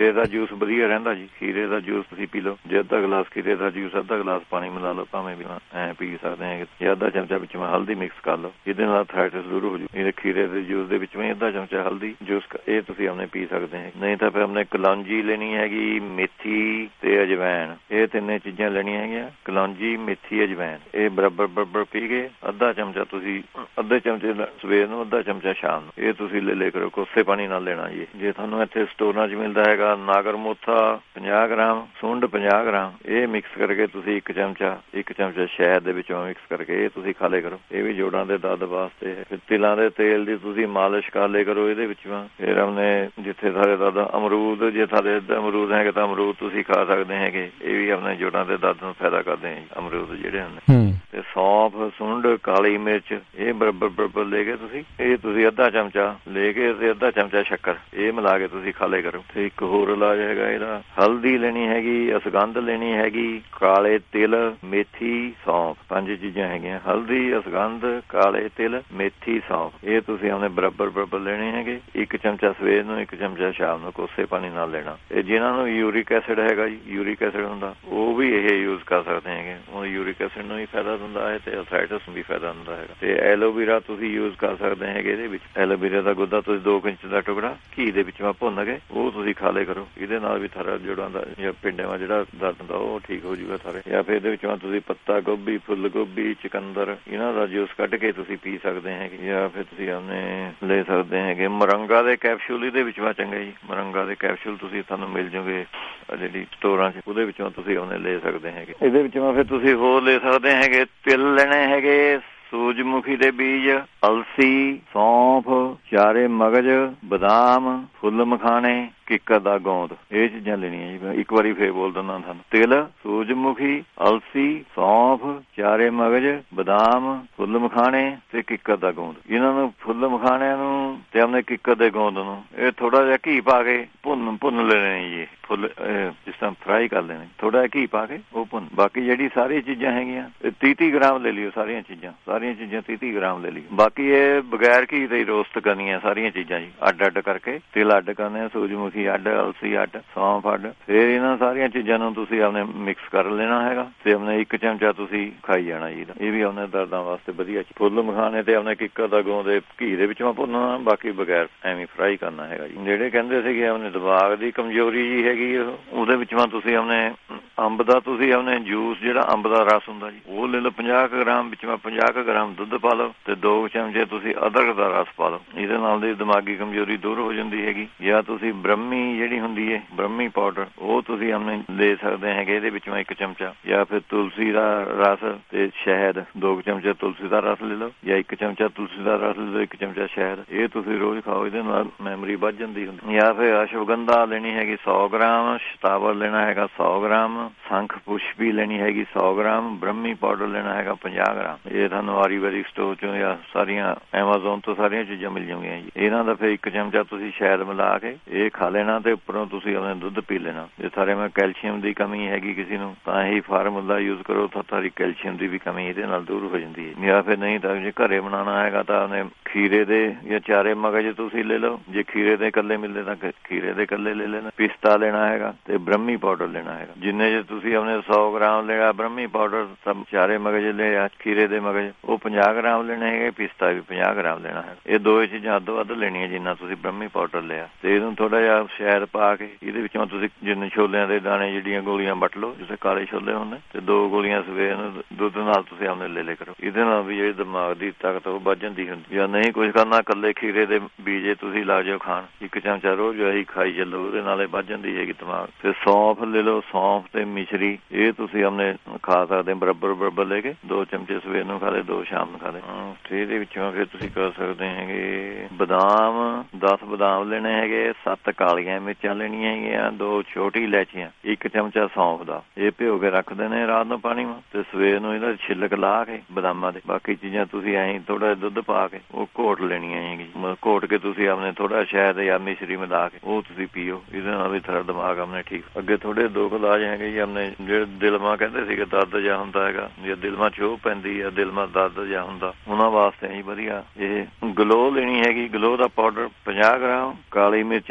ਖੀਰੇ ਦਾ ਜੂਸ ਵਧੀਆ ਰਹਿੰਦਾ ਜੀ। ਖੀਰੇ ਦਾ ਜੂਸ ਤੁਸੀਂ ਪੀ ਲਓ, ਜੇ ਅੱਧਾ ਗਲਾਸ ਖੀਰੇ ਦਾ ਜੂਸ ਅੱਧਾ ਗਲਾਸ ਪਾਣੀ ਮਿਲਾ ਲਓ, ਭਾਵੇਂ ਵੀ ਐਂ ਪੀ ਸਕਦੇ ਹੈਗੇ। ਜਾਂ ਅੱਧਾ ਚਮਚਾ ਵਿੱਚ ਹਲਦੀ ਮਿਕਸ ਕਰ ਲਓ, ਇਹਦੇ ਨਾਲ ਥਾਇਰਾਇਡਸ ਦੂਰ ਹੋ ਜੂ। ਇਹ ਖੀਰੇ ਦੇ ਜੂਸ ਦੇ ਵਿੱਚ ਵੀ ਅੱਧਾ ਚਮਚਾ ਹਲਦੀ ਜੂਸ ਇਹ ਤੁਸੀਂ ਆਪਣੇ ਪੀ ਸਕਦੇ ਹੈ। ਨਹੀਂ ਤਾਂ ਫਿਰ ਆਪਣੇ ਕਲੌਂਜੀ ਲੈਣੀ ਹੈਗੀ, ਮੇਥੀ ਤੇ ਅਜਵੈਣ, ਇਹ ਤਿੰਨੇ ਚੀਜ਼ਾਂ ਲੈਣੀਆਂ ਹੈਗੀਆਂ। ਕਲੌਂਜੀ, ਮੇਥੀ, ਅਜਵੈਣ ਇਹ ਬਰਾਬਰ ਬਰਾਬਰ ਪੀ ਕੇ ਅੱਧਾ ਚਮਚਾ ਤੁਸੀਂ ਅੱਧੇ ਚਮਚੇ ਸਵੇਰ ਨੂੰ, ਅੱਧਾ ਚਮਚਾ ਸ਼ਾਮ ਨੂੰ, ਇਹ ਤੁਸੀਂ ਲੈ ਲਿਆ ਕਰੋ। ਕੋਸੇ ਪਾਣੀ ਨਾਲ ਲੈਣਾ ਜੀ। ਜੇ ਤੁਹਾਨੂੰ ਇੱਥੇ ਸਟੋਰਾਂ 'ਚ ਮਿਲਦਾ ਹੈਗਾ ਨਾਗਰ ਮੋਥਾ ਪੰਜਾਹ ਗ੍ਰਾਮ, ਸੁੰਡ ਪੰਜਾਹ ਗ੍ਰਾਮ, ਇਹ ਮਿਕਸ ਕਰਕੇ ਤੁਸੀਂ ਇੱਕ ਚਮਚਾ ਇੱਕ ਚਮਚਾ ਸ਼ਹਿਦ ਦੇ ਵਿੱਚੋਂ ਮਿਕਸ ਕਰਕੇ ਇਹ ਤੁਸੀਂ ਖਾ ਲਿਆ ਕਰੋ। ਇਹ ਵੀ ਜੋੜਾਂ ਦੇ ਦਰਦ ਵਾਸਤੇ ਹੈ। ਫਿਰ ਤਿਲਾਂ ਦੇ ਤੇਲ ਦੀ ਤੁਸੀਂ ਮਾਲਿਸ਼ ਕਰ ਲਿਆ ਕਰੋ ਇਹਦੇ ਵਿੱਚੋਂ। ਫਿਰ ਆਪਣੇ ਜਿੱਥੇ ਸਾਰੇ ਦਰਦ, ਅਮਰੂਦ, ਜੇ ਸਾਡੇ ਅਮਰੂਦ ਹੈਗੇ ਤਾਂ ਅਮਰੂਦ ਤੁਸੀਂ ਖਾ ਸਕਦੇ ਹੈਗੇ, ਇਹ ਵੀ ਆਪਣੇ ਜੋੜਾਂ ਦੇ ਦਰਦ ਨੂੰ ਫਾਇਦਾ ਕਰਦੇ ਹੈ ਅਮਰੂਦ ਜਿਹੜੇ ਹੁੰਦੇ। ਤੇ ਸੌਂਫ, ਸੁੰਡ, ਕਾਲੀ ਮਿਰਚ ਇਹ ਬਰਾਬਰ ਬਰਾਬਰ ਲੈ ਕੇ ਤੁਸੀਂ ਇਹ ਤੁਸੀਂ ਅੱਧਾ ਚਮਚਾ ਲੈ ਕੇ ਤੇ ਅੱਧਾ ਚਮਚਾ ਸ਼ੱਕਰ ਇਹ ਮਿਲਾ ਕੇ ਤੁਸੀਂ ਖਾ ਲਿਆ ਕਰੋ। ਤੇ ਇੱਕ ਹੋਰ ਇਲਾਜ ਹੈਗਾ ਇਹਦਾ, ਹਲਦੀ ਲੈਣੀ ਹੈਗੀ, ਅਸਗੰਧ ਲੈਣੀ ਹੈਗੀ, ਕਾਲੇ ਤਿਲ, ਮੇਥੀ, ਸੌਂਫ, ਪੰਜ ਚੀਜ਼ਾਂ ਹੈਗੀਆਂ। ਹਲਦੀ, ਅਸਗੰਧ, ਕਾਲੇ ਤਿਲ, ਮੇਥੀ, ਸੌਂਫ ਇਹ ਤੁਸੀਂ ਆਪਣੇ ਬਰਾਬਰ ਬਰਾਬਰ ਲੈਣੇ ਹੈਗੇ। ਇੱਕ ਚਮਚਾ ਸਵੇਰ ਨੂੰ, ਇੱਕ ਚਮਚਾ ਸ਼ਾਮ ਨੂੰ, ਕੋਸੇ ਪਾਣੀ ਨਾਲ ਲੈਣਾ। ਤੇ ਜਿਹਨਾਂ ਨੂੰ ਯੂਰਿਕ ਐਸਿਡ ਹੈਗਾ ਜੀ, ਯੂਰਿਕ ਐਸਿਡ ਹੁੰਦਾ, ਉਹ ਵੀ ਇਹ ਯੂਜ਼ ਕਰ ਸਕਦੇ ਹੈਗੇ। ਉਹ ਯੂਰਿਕ ਐਸਿਡ ਨੂੰ ਵੀ ਫਾਇਦਾ ਹੁੰਦਾ ਹੈ ਤੇ ਅਰਥਰਾਈਟਿਸ ਨੂੰ ਵੀ ਫਾਇਦਾ ਹੁੰਦਾ ਹੈਗਾ। ਤੇ ਐਲੋਵੀਰਾ ਤੁਸੀਂ ਯੂਜ਼ ਕਰ ਸਕਦੇ ਹੈਗੇ ਇਹਦੇ ਵਿੱਚ। ਐਲੋਵੀਰਾ ਦਾ ਗੁੱਦਾ ਤੁਸੀਂ ਦੋ ਇੰਚ ਦਾ ਟੁਕੜਾ ਘੀ ਦੇ ਵਿੱਚ ਭੁੰਨ ਕੇ ਉਹ ਤੁਸੀਂ ਖਾ ਲਿਆ ਕਰੋ। ਇਹਦੇ ਨਾਲ ਵੀ ਥਾਇਰਾਇਡ ਜੋੜਾਂ ਦਾ ਜਾਂ ਪਿੰਡਾਂ ਦਾ ਜਿਹੜਾ ਦਰਦ ਹੁੰਦਾ ਉਹ ਠੀਕ ਹੋ ਜੂਗਾ ਸਾਰੇ। ਜਾਂ ਫਿਰ ਇਹਦੇ ਵਿੱਚੋਂ ਤੁਸੀਂ ਪੱਤਾ ਗੋਭੀ, ਫੁੱਲ ਗੋਭੀ, ਚੁਕੰਦਰ ਇਹਨਾਂ ਦਾ ਜੂਸ ਕੱਢ ਕੇ ਤੁਸੀਂ ਪੀ ਸਕਦੇ ਹੈਗੇ। ਜਾਂ ਫਿਰ ਤੁਸੀਂ ਆਪਣੇ ਲੈ ਸਕਦੇ ਹੈਗੇ ਮਰੰਗਾ ਦੇ ਕੈਪਸੂਲ, ਇਹਦੇ ਵਿੱਚ ਵਾ ਚੰਗੇ ਜੀ। ਮਰੰਗਾ ਦੇ ਕੈਪਸੂਲ ਤੁਸੀਂ ਤੁਹਾਨੂੰ ਮਿਲ ਜੂਗੇ ਜਿਹੜੀ ਸਟੋਰਾਂ 'ਚ, ਉਹਦੇ ਵਿੱਚੋਂ ਤੁਸੀਂ ਉਹਨੇ ਲੈ ਸਕਦੇ ਹੈਗੇ। ਇਹਦੇ ਵਿੱਚੋਂ ਫਿਰ ਤੁਸੀਂ ਹੋਰ ਲੈ ਸਕਦੇ ਹੈਗੇ ਤਿਲ ਲੈਣੇ ਹੈਗੇ, ਸੂਰਜਮੁਖੀ ਦੇ ਬੀਜ, ਅਲਸੀ, ਸੌਂਫ, ਚਾਰੇ ਮਗਜ਼, ਬਦਾਮ, ਫੁੱਲ ਮਖਾਣੇ, ਕਿੱਕਰ ਦਾ ਗੋਂਦ ਇਹ ਚੀਜ਼ਾਂ ਲੈਣੀਆਂ ਜੀ। ਇੱਕ ਵਾਰੀ ਫੇਰ ਬੋਲ ਦਿੰਦਾ ਤੁਹਾਨੂੰ, ਤਿਲ, ਸੂਰਜਮੁਖੀ, ਅਲਸੀ, ਸੌਂਫ, ਚਾਰੇ ਮਗਜ਼, ਬਦਾਮ, ਫੁੱਲ ਮਖਾਣੇ ਤੇ ਕਿੱਕਰ ਦਾ ਗੋਂਦ। ਇਹਨਾਂ ਨੂੰ ਫੁੱਲ ਮਖਾਣਿਆਂ ਨੂੰ ਤੇ ਆਪਣੇ ਕਿੱਕਰ ਦੇ ਗੋਂਦ ਨੂੰ ਇਹ ਥੋੜਾ ਜਿਹਾ ਘੀ ਪਾ ਕੇ ਭੁੰਨ ਭੁੰਨ ਲੈਣੇ ਜੀ। ਫੁੱਲ ਜਿਸ ਤਰ੍ਹਾਂ ਫਰਾਈ ਕਰ ਲੈਣੇ, ਥੋੜਾ ਜਿਹਾ ਘੀ ਪਾ ਕੇ ਉਹ ਭੁੰਨ। ਬਾਕੀ ਜਿਹੜੀ ਸਾਰੀ ਚੀਜ਼ਾਂ ਹੈਗੀਆਂ ਤੀਹ ਤੀਹ ਗ੍ਰਾਮ ਲੈ ਲਿਓ। ਸਾਰੀਆਂ ਚੀਜ਼ਾਂ ਸਾਰੀਆਂ ਚੀਜ਼ਾਂ ਤੀਹ ਤੀਹ ਗ੍ਰਾਮ ਲੈ ਲਿਓ। ਬਾਕੀ ਇਹ ਬਗੈਰ ਘੀ ਦੇ ਹੀ ਰੋਸਟ ਕਰਨੀਆਂ ਸਾਰੀਆਂ ਚੀਜ਼ਾਂ ਜੀ। ਅੱਡ ਅੱਡ ਕਰਕੇ ਤਿਲ ਅੱਡ ਕਰਨੇ, ਸੂਰਜਮੁਖੀ ਅੱਡ, ਅਲਸੀ ਅੱਡ, ਸੌਂਫ ਅੱਡ। ਫਿਰ ਇਹਨਾਂ ਸਾਰੀਆਂ ਚੀਜ਼ਾਂ ਨੂੰ ਤੁਸੀਂ ਆਪਣੇ ਮਿਕਸ ਕਰ ਲੈਣਾ ਹੈਗਾ ਤੇ ਆਪਣੇ ਇੱਕ ਚਮਚਾ ਤੁਸੀਂ ਖਾਈ ਜਾਣਾ ਜੀ। ਇਹ ਵੀ ਆਪਣੇ ਦਰਦਾਂ ਵਾਸਤੇ ਵਧੀਆ। ਫੁੱਲ ਮਖਾਣੇ ਤੇ ਆਪਣੇ ਕਿੱਕਰ ਦਾ ਗੋਂਦ ਘੀ ਦੇ ਵਿੱਚੋਂ ਭੁੰਨਣਾ, ਬਾਕੀ ਬਗੈਰ ਐਵੇਂ ਫਰਾਈ ਕਰਨਾ ਹੈਗਾ ਜੀ। ਜਿਹੜੇ ਕਹਿੰਦੇ ਸੀਗੇ ਆਪਣੇ ਦਿਮਾਗ ਦੀ ਕਮਜ਼ੋਰੀ ਜੀ ਹੈਗੀ ਉਹਦੇ ਵਿੱਚੋਂ ਤੁਸੀਂ ਆਪਣੇ ਅੰਬ ਦਾ ਤੁਸੀਂ ਆਪਣੇ ਜੂਸ ਜਿਹੜਾ ਅੰਬ ਦਾ ਰਸ ਹੁੰਦਾ ਜੀ ਉਹ ਲੈ ਲਓ ਪੰਜਾਹ ਕੁ ਗ੍ਰਾਮ। ਵਿੱਚ ਪੰਜਾਹ ਕੁ ਗ੍ਰਾਮ ਦੁੱਧ ਪਾ ਲਓ ਤੇ ਦੋ ਚਮਚੇ ਤੁਸੀਂ ਅਦਰਕ ਦਾ ਰਸ ਪਾ ਲਓ। ਇਹਦੇ ਨਾਲ ਦੀ ਦਿਮਾਗੀ ਕਮਜ਼ੋਰੀ ਦੂਰ ਹੋ ਜਾਂਦੀ ਹੈਗੀ। ਜਾਂ ਤੁਸੀਂ ਬ੍ਰਹਮੀ ਜਿਹੜੀ ਹੁੰਦੀ ਹੈ ਬ੍ਰਹਮੀ ਪਾਊਡਰ ਉਹ ਤੁਸੀਂ ਆਪਣੇ ਲੈ ਸਕਦੇ ਹੈਗੇ ਇਹਦੇ ਵਿੱਚੋਂ ਇੱਕ ਚਮਚਾ। ਜਾਂ ਫਿਰ ਤੁਲਸੀ ਦਾ ਰਸ ਤੇ ਸ਼ਹਿਦ, ਦੋ ਚਮਚੇ ਤੁਲਸੀ ਦਾ ਰਸ ਲੈ ਲਓ ਜਾਂ ਇੱਕ ਚਮਚਾ ਤੁਲਸੀ ਦਾ ਰਸ ਲੈ ਲਓ, ਇੱਕ ਚਮਚਾ ਸ਼ਹਿਦ। ਇਹ ਤੁਸੀਂ ਰੋਜ਼ ਖਾਓ, ਇਹਦੇ ਨਾਲ ਮੈਮਰੀ ਵੱਧ ਜਾਂਦੀ ਹੁੰਦੀ। ਜਾਂ ਫਿਰ ਅਸ਼ਵਗੰਧਾ ਲੈਣੀ ਹੈਗੀ ਸੌ ਗ੍ਰਾਮ, ਸ਼ਤਾਵਰ ਲੈਣਾ ਹੈਗਾ ਸੌ ਗ੍ਰਾਮ, ਸੰਖ ਪੁਸ਼ਪੀ ਲੈਣੀ ਹੈਗੀ ਸੌ ਗ੍ਰਾਮ, ਬ੍ਰਹਮੀ ਪਾਊਡਰ ਲੈਣਾ ਹੈਗਾ ਪੰਜਾਹ ਗ੍ਰਾਮ। ਇਹ ਤੁਹਾਨੂੰ ਆਯੁਰਵੈਦਿਕ ਸਟੋਰ ਚੋਂ ਜਾਂ ਸਾਰੀਆਂ ਐਮਾਜ਼ੋਨ ਤੋਂ ਸਾਰੀਆਂ ਚੀਜ਼ਾਂ ਮਿਲ ਜਾਣਗੀਆਂ ਜੀ। ਇਹਨਾਂ ਦਾ ਫਿਰ ਇੱਕ ਚਮਚਾ ਤੁਸੀਂ ਸ਼ਹਿਦ ਮਿਲਾ ਕੇ ਇਹ ਖਾ ਲੈਣਾ ਤੇ ਉੱਪਰੋਂ ਤੁਸੀਂ ਆਪਣੇ ਦੁੱਧ ਪੀ ਲੈਣਾ। ਜੇ ਸਾਰੇ ਮੈਂ ਕੈਲਸ਼ੀਅਮ ਦੀ ਕਮੀ ਹੈਗੀ ਕਿਸੇ ਨੂੰ ਤਾਂ ਇਹ ਫਾਰਮੂਲਾ ਯੂਜ਼ ਕਰੋ ਤਾਂ ਸਾਰੀ ਕੈਲਸ਼ੀਅਮ ਦੀ ਵੀ ਕਮੀ ਇਹਦੇ ਨਾਲ ਦੂਰ ਹੋ ਜਾਂਦੀ ਹੈ। ਜਾਂ ਫਿਰ ਨਹੀਂ ਤਾਂ ਜੇ ਘਰੇ ਬਣਾਉਣਾ ਹੈਗਾ ਤਾਂ ਉਹਨੇ ਖੀਰੇ ਦੇ ਜਾਂ ਚਾਰੇ ਮਗਜ਼ ਤੁਸੀਂ ਲੈ ਲਓ। ਜੇ ਖੀਰੇ ਦੇ ਇਕੱਲੇ ਮਿਲਦੇ ਤਾਂ ਖੀਰੇ ਦੇ ਇਕੱਲੇ ਲੈ ਲੈਣਾ। ਪਿਸਤਾ ਲੈਣਾ ਹੈਗਾ ਤੇ ਬ੍ਰਹਮੀ ਪਾਊਡਰ ਲੈਣਾ ਹੈਗਾ। ਜਿੰਨੇ ਜੇ ਤੁਸੀਂ ਆਪਣੇ ਸੌ ਗ੍ਰਾਮ ਲੈਣਾ ਬ੍ਰਹਮੀ ਪਾਊਡਰ, ਚਾਰੇ ਮਗਜ਼ ਲਿਆ ਖੀਰੇ ਦੇ ਮਗਜ਼ ਉਹ ਪੰਜਾਹ ਗ੍ਰਾਮ ਲੈਣੇ ਹੈਗੇ, ਪਿਸਤਾ ਵੀ ਪੰਜਾਹ ਗ੍ਰਾਮ ਲੈਣਾ ਹੈ। ਇਹ ਦੋ ਚੀਜ਼ਾਂ ਅੱਧੋ ਵੱਧ ਲੈਣੀਆਂ ਜਿੰਨਾ ਤੁਸੀਂ ਬ੍ਰਹਮੀ ਪਾਊਡਰ ਲਿਆ। ਤੇ ਇਹਨੂੰ ਥੋੜਾ ਜਿਹਾ ਸ਼ਹਿਦ ਪਾ ਕੇ ਇਹਦੇ ਵਿੱਚੋਂ ਤੁਸੀਂ ਜਿੰਨੇ ਛੋਲਿਆਂ ਦੇ ਦਾਣੇ ਜਿਹੜੀਆਂ ਗੋਲੀਆਂ ਵੱਟ ਲਓ, ਜਿਵੇਂ ਕਾਲੇ ਛੋਲੇ ਹੁੰਦੇ, ਤੇ ਦੋ ਗੋਲੀਆਂ ਸਵੇਰ ਨੂੰ ਦੁੱਧ ਨਾਲ ਤੁਸੀਂ ਆਪਣੇ ਲੈ ਲੈ ਕਰੋ। ਇਹਦੇ ਨਾਲ ਵੀ ਜਿਹੜੀ ਦਿਮਾਗ ਦੀ ਤਾਕਤ ਉਹ ਵੱਧ ਜਾਂਦੀ ਹੁੰਦੀ। ਜਾਂ ਨਹੀਂ ਕੁਝ ਕਰਨਾ, ਇਕੱਲੇ ਖੀਰੇ ਦੇ ਬੀਜੇ ਤੁਸੀਂ ਲਾ ਜਾਓ ਖਾਣ, ਇੱਕ ਚਮਚਾ ਰੋਜ਼ ਇਹੀ ਖਾਈ ਚੱਲੋ, ਉਹਦੇ ਨਾਲ ਵੱਧ ਜਾਂਦੀ ਹੈਗੀ ਦਿਮਾਗ। ਤੇ ਸੌਂਫ ਲੈ ਲਓ, ਸੌਂਫ ਤੇ ਮਿਸ਼ਰੀ ਇਹ ਤੁਸੀਂ ਆਪਣੇ ਖਾ ਸਕਦੇ ਬਰਾਬਰ ਬਰਾਬਰ ਲੈ ਕੇ। ਦੋ ਚਮਚੇ ਸਵੇਰ ਨੂੰ ਖਾ ਲਏ, ਦੋ ਸ਼ਾਮ ਨੂੰ ਖਾ ਲਏ। ਤੇ ਇਹਦੇ ਵਿੱਚੋਂ ਫਿਰ ਤੁਸੀਂ ਕਰ ਸਕਦੇ ਹੈਗੇ ਬਦਾਮ, ਦਸ ਬਦਾਮ ਲੈਣੇ ਹੈਗੇ, ਸੱਤ ਕਾਲੀਆਂ ਮਿਰਚਾਂ ਲੈਣੀਆਂ ਹੈਗੀਆਂ, ਦੋ ਛੋਟੀ ਇਲਾਇਚੀਆਂ, ਇੱਕ ਚਮਚਾ ਸੌਂਫ ਦਾ। ਇਹ ਭਿਓ ਕੇ ਰੱਖ ਦੇਣੇ ਰਾਤ ਨੂੰ ਪਾਣੀ ਵਿੱਚ ਤੇ ਸਵੇਰ ਨੂੰ ਇਹਦਾ ਛਿੱਲਕ ਲਾ ਕੇ ਬਦਾਮਾਂ ਦੇ ਬਾਕੀ ਚੀਜ਼ਾਂ ਤੁਸੀਂ ਐਂ ਥੋੜਾ ਜਿਹਾ ਦੁੱਧ ਪਾ ਕੇ ਉਹ ਘੋਟ ਲੈਣੀਆਂ ਹੈਗੀ। ਘੋਟ ਕੇ ਤੁਸੀਂ ਆਪਣੇ ਥੋੜਾ ਸ਼ਹਿਦ ਜਾਂ ਮਿਸ਼ਰੀ ਮਿਲਾ ਕੇ ਉਹ ਤੁਸੀਂ ਪੀਓ। ਇਹਦੇ ਨਾਲ ਵੀ ਥੋੜਾ ਦਿਮਾਗ ਆਪਣੇ ਠੀਕ। ਅੱਗੇ ਥੋੜੇ ਦੋ ਇਲਾਜ ਹੈਗੇ ਜੀ ਆਪਣੇ ਜਿਹੜੇ ਦਿਲਮਾ ਕਹਿੰਦੇ ਸੀਗੇ ਦਰਦ ਜਿਹਾ ਹੁੰਦਾ ਹੈਗਾ, ਜੇ ਦਿਲਮਾ ਚੋਹ ਪੈਂਦੀ ਹੈ, ਦਿਲਮਾ ਦਰਦ ਜਿਹਾ ਹੁੰਦਾ, ਉਹਨਾਂ ਵਾਸਤੇ ਜੀ ਵਧੀਆ ਇਹ ਗਲੋ ਲੈਣੀ ਹੈਗੀ। ਗਲੋ ਦਾ ਪਾਊਡਰ ਪੰਜਾਹ ਗ੍ਰਾਮ, ਕਾਲੀ ਮਿਰਚਾਂ ਪੰਜਾਹ